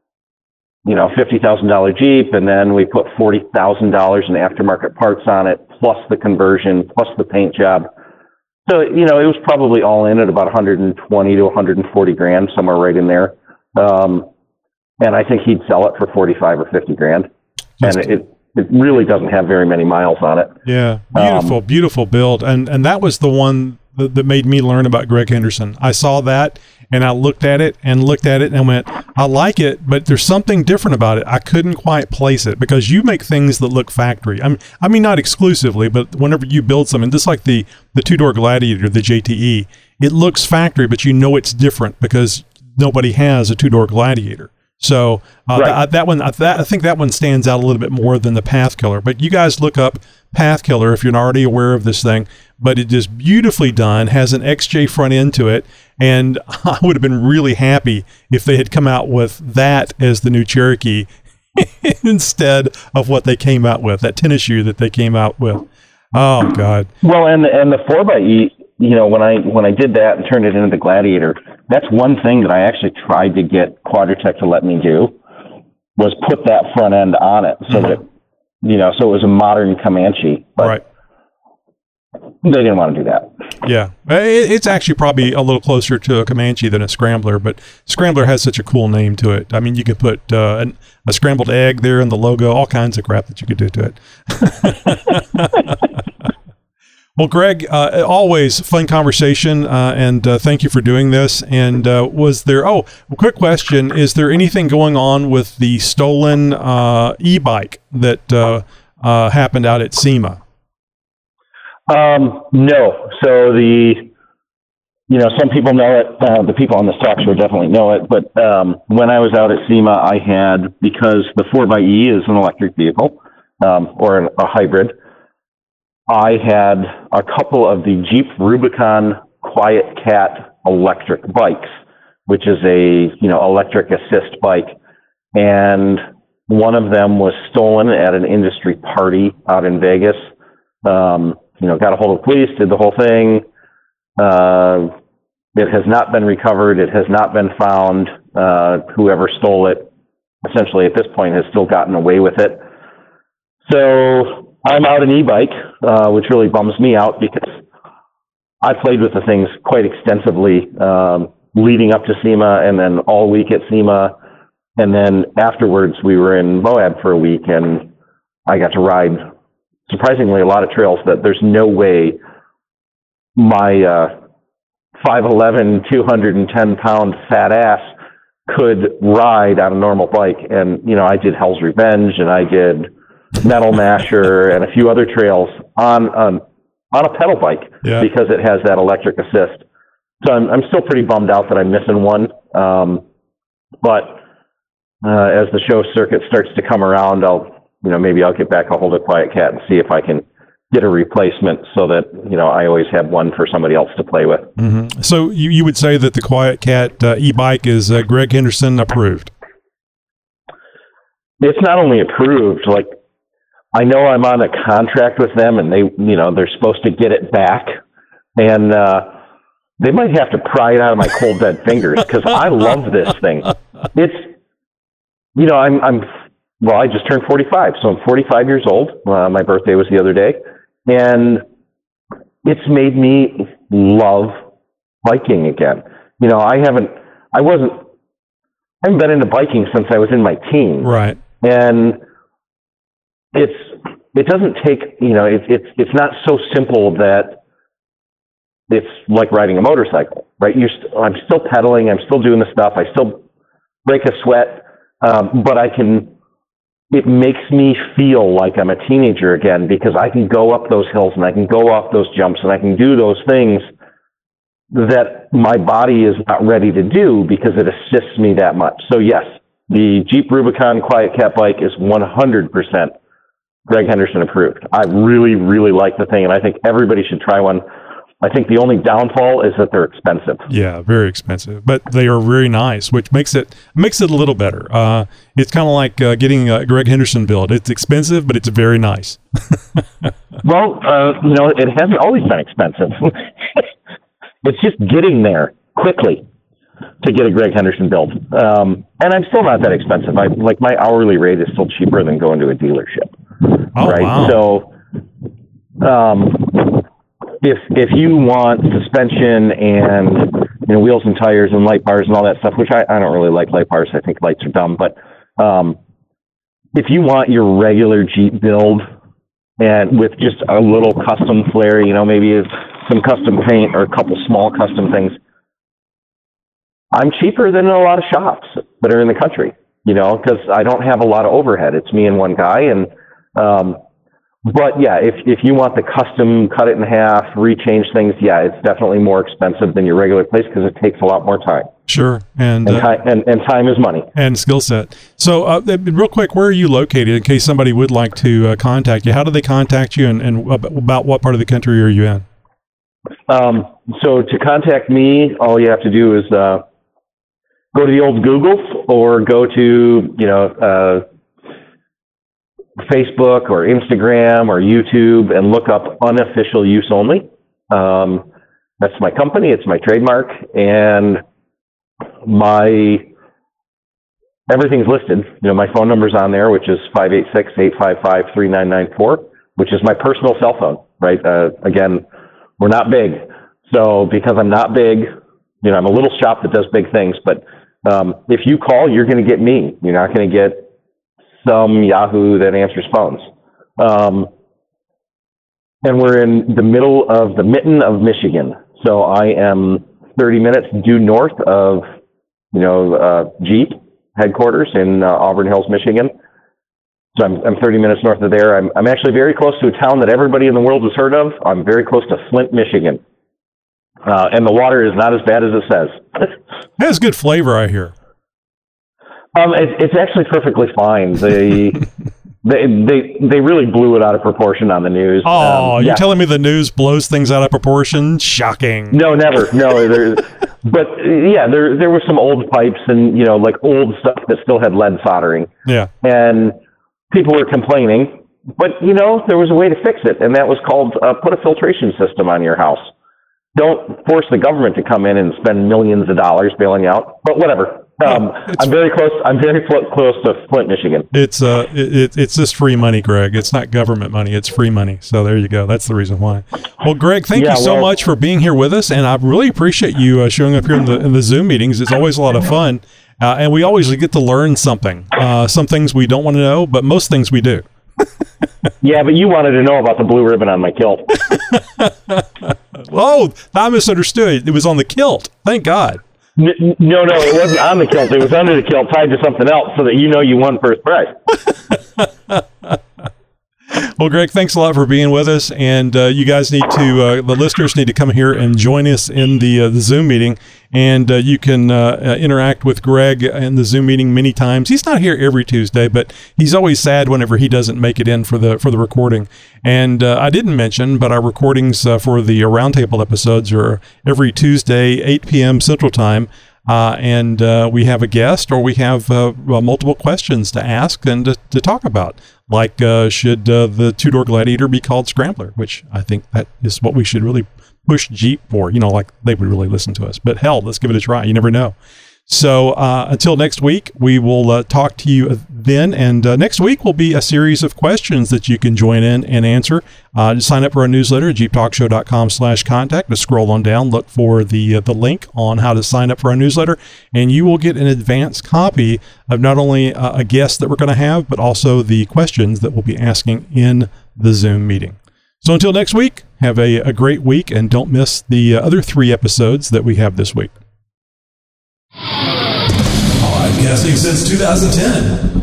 $50,000 Jeep, and then we put $40,000 in aftermarket parts on it, plus the conversion, plus the paint job. So, it was probably all in at about 120 to 140 grand, somewhere right in there. And I think he'd sell it for 45 or 50 grand. And it really doesn't have very many miles on it. Yeah. Beautiful build. And that was the one that made me learn about Greg Henderson. I saw that and I looked at it and went, I like it, but there's something different about it. I couldn't quite place it because you make things that look factory. I mean, not exclusively, but whenever you build something, just like the two-door Gladiator, the JTE, it looks factory, but it's different because nobody has a two-door Gladiator. So that one, I think that one stands out a little bit more than the Pathkiller. But you guys look up Pathkiller if you're not already aware of this thing. But it is beautifully done, has an XJ front end to it, and I would have been really happy if they had come out with that as the new Cherokee instead of what they came out with, that tennis shoe that they came out with. Oh God! Well, and the 4xe, when I did that and turned it into the Gladiator, that's one thing that I actually tried to get Quadratech to let me do, was put that front end on it so that so it was a modern Comanche. But right. They didn't want to do that. Yeah. It's actually probably a little closer to a Comanche than a Scrambler, but Scrambler has such a cool name to it. I mean, you could put a scrambled egg there in the logo, all kinds of crap that you could do to it. Well, Greg, always fun conversation, and thank you for doing this. And was there, quick question, is there anything going on with the stolen e-bike that happened out at SEMA? No. So some people know it. The people on this talk show definitely know it. But when I was out at SEMA, I had, because the 4xe is an electric vehicle or a hybrid, I had a couple of the Jeep Rubicon Quiet Cat electric bikes, which is a electric assist bike, and one of them was stolen at an industry party out in Vegas. Got a hold of the police, did the whole thing. It has not been recovered. It has not been found. Whoever stole it, essentially at this point, has still gotten away with it. So I'm out an e-bike, which really bums me out because I played with the things quite extensively leading up to SEMA and then all week at SEMA. And then afterwards, we were in Moab for a week, and I got to ride surprisingly a lot of trails that there's no way my 5'11", 210-pound fat ass could ride on a normal bike. And, I did Hell's Revenge, and I did Metal Masher and a few other trails on a pedal bike because it has that electric assist. So I'm still pretty bummed out that I'm missing one. But as the show circuit starts to come around, maybe I'll get back a hold of Quiet Cat and see if I can get a replacement so that, I always have one for somebody else to play with. Mm-hmm. So you would say that the Quiet Cat e-bike is Greg Henderson approved? It's not only approved, like, I know I'm on a contract with them and they're supposed to get it back, and they might have to pry it out of my cold dead fingers because I love this thing. It's, I just turned 45, so I'm 45 years old. My birthday was the other day, and it's made me love biking again. I haven't been into biking since I was in my teens. Right. And it doesn't take, it's not so simple that it's like riding a motorcycle, right? I'm still pedaling. I'm still doing the stuff. I still break a sweat. But it makes me feel like I'm a teenager again because I can go up those hills and I can go off those jumps and I can do those things that my body is not ready to do because it assists me that much. So yes, the Jeep Rubicon Quiet Cat bike is 100% Greg Henderson approved. I really, really like the thing, and I think everybody should try one. I think the only downfall is that they're expensive. Yeah, very expensive, but they are very nice, which makes it a little better. It's kind of like getting a Greg Henderson build. It's expensive, but it's very nice. Well, it hasn't always been expensive. It's just getting there quickly to get a Greg Henderson build. And I'm still not that expensive. My hourly rate is still cheaper than going to a dealership. Oh, right. Wow. So, if you want suspension and wheels and tires and light bars and all that stuff, which I don't really like light bars. I think lights are dumb. But if you want your regular Jeep build and with just a little custom flair, maybe some custom paint or a couple small custom things, I'm cheaper than a lot of shops that are in the country, because I don't have a lot of overhead. It's me and one guy. And, but yeah, if you want the custom, cut it in half, rechange things, yeah, it's definitely more expensive than your regular place because it takes a lot more time. Sure. And time is money. And skill set. So real quick, where are you located in case somebody would like to contact you? How do they contact you, and about what part of the country are you in? So to contact me, all you have to do is go to the old Google or go to, Facebook or Instagram or YouTube and look up Unofficial Use Only. That's my company. It's my trademark, and everything's listed. My phone number's on there, which is 586-855-3994, which is my personal cell phone, right? Again, we're not big. So because I'm not big, I'm a little shop that does big things, but if you call, you're going to get me. You're not going to get some Yahoo that answers phones. And we're in the middle of the mitten of Michigan. So I am 30 minutes due north of, Jeep headquarters in Auburn Hills, Michigan. So I'm 30 minutes north of there. I'm actually very close to a town that everybody in the world has heard of. I'm very close to Flint, Michigan. And the water is not as bad as it says. It has good flavor, I hear. It's actually perfectly fine. They really blew it out of proportion on the news. Oh, you're telling me the news blows things out of proportion? Shocking. No, never. No, but yeah, there were some old pipes and, like old stuff that still had lead soldering. Yeah. And people were complaining, but there was a way to fix it. And that was called, put a filtration system on your house. Don't force the government to come in and spend millions of dollars bailing you out, but whatever. I'm very close. I'm very close to Flint, Michigan. It's just free money, Greg. It's not government money. It's free money. So there you go. That's the reason why. Well, Greg, thank you so much for being here with us, and I really appreciate you showing up here in the Zoom meetings. It's always a lot of fun, and we always get to learn something. Some things we don't want to know, but most things we do. Yeah, but you wanted to know about the blue ribbon on my kilt. Oh, I misunderstood. It was on the kilt. Thank God. No, it wasn't on the kilt. It was under the kilt, tied to something else, so that you won first prize. Well, Greg, thanks a lot for being with us, and you guys need to, the listeners need to come here and join us in the Zoom meeting, and you can interact with Greg in the Zoom meeting many times. He's not here every Tuesday, but he's always sad whenever he doesn't make it in for the recording. And I didn't mention, but our recordings for the Roundtable episodes are every Tuesday, 8 p.m. Central Time. And we have a guest, or we have multiple questions to ask and to talk about, like should the two-door Gladiator be called Scrambler, which I think that is what we should really push Jeep for, like they would really listen to us. But hell, let's give it a try. You never know. So until next week, we will talk to you then. And next week will be a series of questions that you can join in and answer. Just sign up for our newsletter at jeeptalkshow.com/contact. Just scroll on down, look for the link on how to sign up for our newsletter, and you will get an advance copy of not only a guest that we're going to have, but also the questions that we'll be asking in the Zoom meeting. So until next week, have a great week, and don't miss the other 3 episodes that we have this week. Podcasting since 2010.